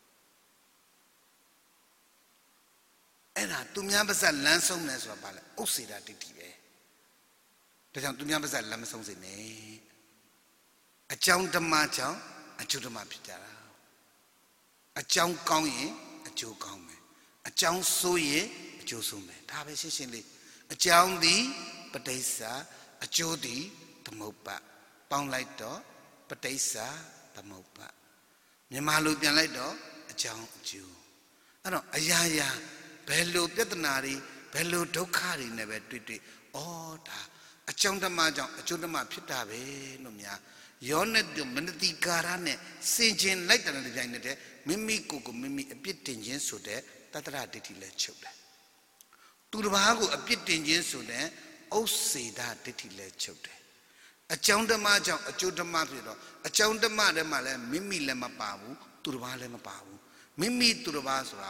အဲ့ဒါသူများပါးစပ်လမ်းဆုံးတယ်ဆိုတာဘာလဲဥစ္စေတာဒိဋ္ဌိပဲဒါကြောင့်သူများပါးစပ်လမ်းမဆုံးစေနဲ့အကြောင်းဓမ္မကြောင့်အကျိုးဓမ္မဖြစ်ကြတာအကြောင်းကောင်းရင်အကျိုးကောင်းမယ်အကြောင်းဆိုးရင်အကျိုးဆိုးမယ်ဒါပဲရှင်းရှင်းလေးအကြောင်းသည်ပဋိစ္စအကျိုးသည်သမုပ္ပါပေါင်းလိုက်တော့ပဋိစ္စသမုပ္ပါမြန်မာလိုပြန်လိုက်တော့အကြောင်းအကျိုးအဲ့တော့အရာရာဘယ်လိုပြဿနာတွေဘယ်လိုဒုက္ခတွေနဲ့ပဲတွေ့တွေ့ဩဒါအကြောင်းဓမ္မကြောင့်အကျိုးဓမ္မဖြစ်တာပဲလို့များယောနဲ့မနတိကာရနဲ့စင်ကျင်လိုက်တဲ့ကြိုင်နဲ့မိမိကိုယ်ကိုမိမိအပြစ်တင်ခြင်းဆိုတဲ့တတ္တရဒိဋ္ဌိလဲချုပ်တယ်သူတစ်ပါးကိုအပြစ်တင်ခြင်းဆိုတဲ့ဥစ္စေတာဒိဋ္ဌိလဲချုပ်တယ်အကြောင်းဓမ္မကြောင့်အကျိုးဓမ္မဖြစ်တော့အကြောင်းဓမ္မထဲမှာလဲမိမိလည်းမပါဘူးသူတစ်ပါးလည်းမပါဘူးမိမိသူတစ်ပါးဆိုတာ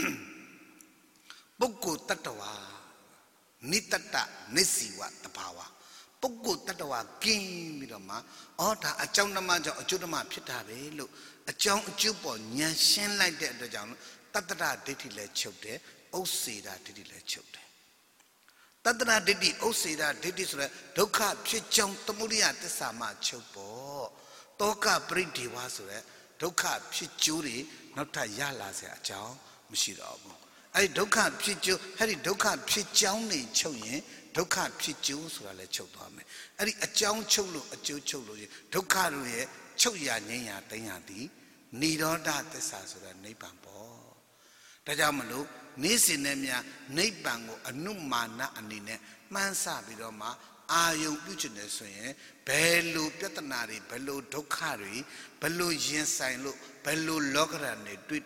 ပုဂ္ဂိုလ်တ attva နိတ္တနိစီဝတဘာဝပုဂ္ဂိုလ်တ attva ကင်းပြီးတော့မှဒါအကြောင်းဓမ္မကြောင့်အကျိုးဓမ္မဖြစ်တာပဲလို့အကြောင်းအကျိုးပေါ်ဉာဏ်ရှင်းလိုက်တဲ့အတွက်ကြောင့်တတ္တရဒိဋ္ဌိလည်းချုပ်တယ်ဥစ္စေတာဒိဋ္ဌိလည်းချုပ်တယ်တတ္တရဒိဋ္ဌိဥစ္စေတာဒိဋ္ဌိဆိုတဲ့ဒုက္ခဖြစ်ကြောင်းသမုဒယသစ္စာမှချုပ်ပေါ်တောကပရိဒေဝဆိုတဲ့ဒုက္ခဖြစ်ကျိုးတွေနောက်ထပ်ရလာစရာအကြောင်းမရှိတော့ဘူးအဲ့ဒီဒုက္ခဖြစ်ကျိုးအဲ့ဒီဒုက္ခဖြစ်ကြောင်းနေချုပ်ရင်ဒုက္ခဖြစ်ကျိုးဆိုတာလည်းချုပ်သွားမယ်အဲ့ဒီအကြောင်းချုပ်လို့အကျိုးချုပ်လို့ဒုက္ခတို့ရဲ့ချုပ်ရငြိမ်းရတိုင်းရသည်နိရောဓသစ္စာဆိုတာနိဗ္ဗာန်ပေါ့ဒါကြောင့်မလို့နေ့စဉ်နဲ့များနိဗ္ဗာန်ကိုအနုမာနအနေနဲ့မှန်းဆပြီးတော့မှအာယုံပြုချင်တယ်ဆိုရင်ဘယ်လိုပြဿနာတွေဘယ်လိုဒုက္ခတွေဘယ်လိုရင်ဆိုင်လို့ဘယ်လိုလောကရန်တွေတွေ့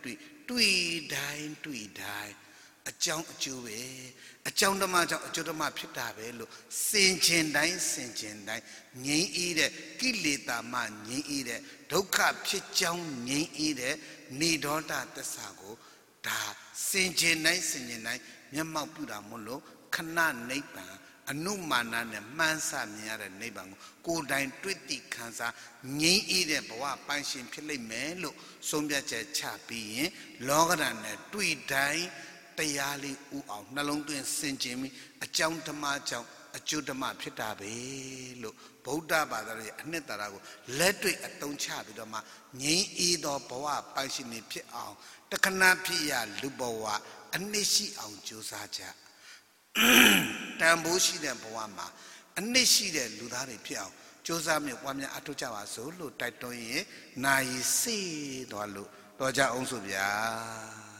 တိုင်းအကြောင်းအကျိုးပဲအကြောင်းဓမ္မကြောင့်အကျိုးဓမ္မဖြစ်တာပဲလို့စင်ကျင်တိုင်းငြိမ်းအေးတဲ့ကိလေသာမှငြိမ်းအေးတဲ့ဒုက္ခဖြစ်ကြောင်းငြိမ်းအေးတဲ့နိရောဓသစ္စာကိုဒါစင်ကျင်တိုင်းမျက်မှောက်ပြုတာမို့လို့ခဏနိဗ္ဗာန်အနုမာနနဲ့မှန်းဆမြင်ရတဲ့နိဗ္ဗာန်ကိုယ်တိုင်တွေ့သိခံစားငြိမ်းအေးတဲ့ဘဝပိုင်ရှင်ဖြစ်လိမ့်မယ်လို့ဆုံးဖြတ်ချက်ချပြီးရင်လောကဓာတ်နဲ့တွေ့တိုင်းတရားလေးဥအောင်နှလုံးသွင်းစင်ကျင်ပြီးအကြောင်းဓမ္မကြောင့်အကျိုးဓမ္မဖြစ်တာပဲလို့ဗုဒ္ဓဘာသာရဲ့အနှစ်သာရကိုလက်တွေ့အသုံးချပြီးတော့မှငြိမ်းအေးသောဘဝပိုင်ရှင်နေဖြစ်အောင်တခဏဖြစ်ရလူဘဝအနှစ်ရှိအောင်ကြိုးစားကြတန်ဖိုးရှိတဲ့ဘဝမှာအနှစ်ရှိတဲ့လူသားတွေဖြစ်အောင်ကြိုးစားမြပွားများအထောက်ကြပါစို့လို့တိုက်တွန်းရင်နာယီစေးသွားလို့တော်ကြအောင်ဆိုဗျာ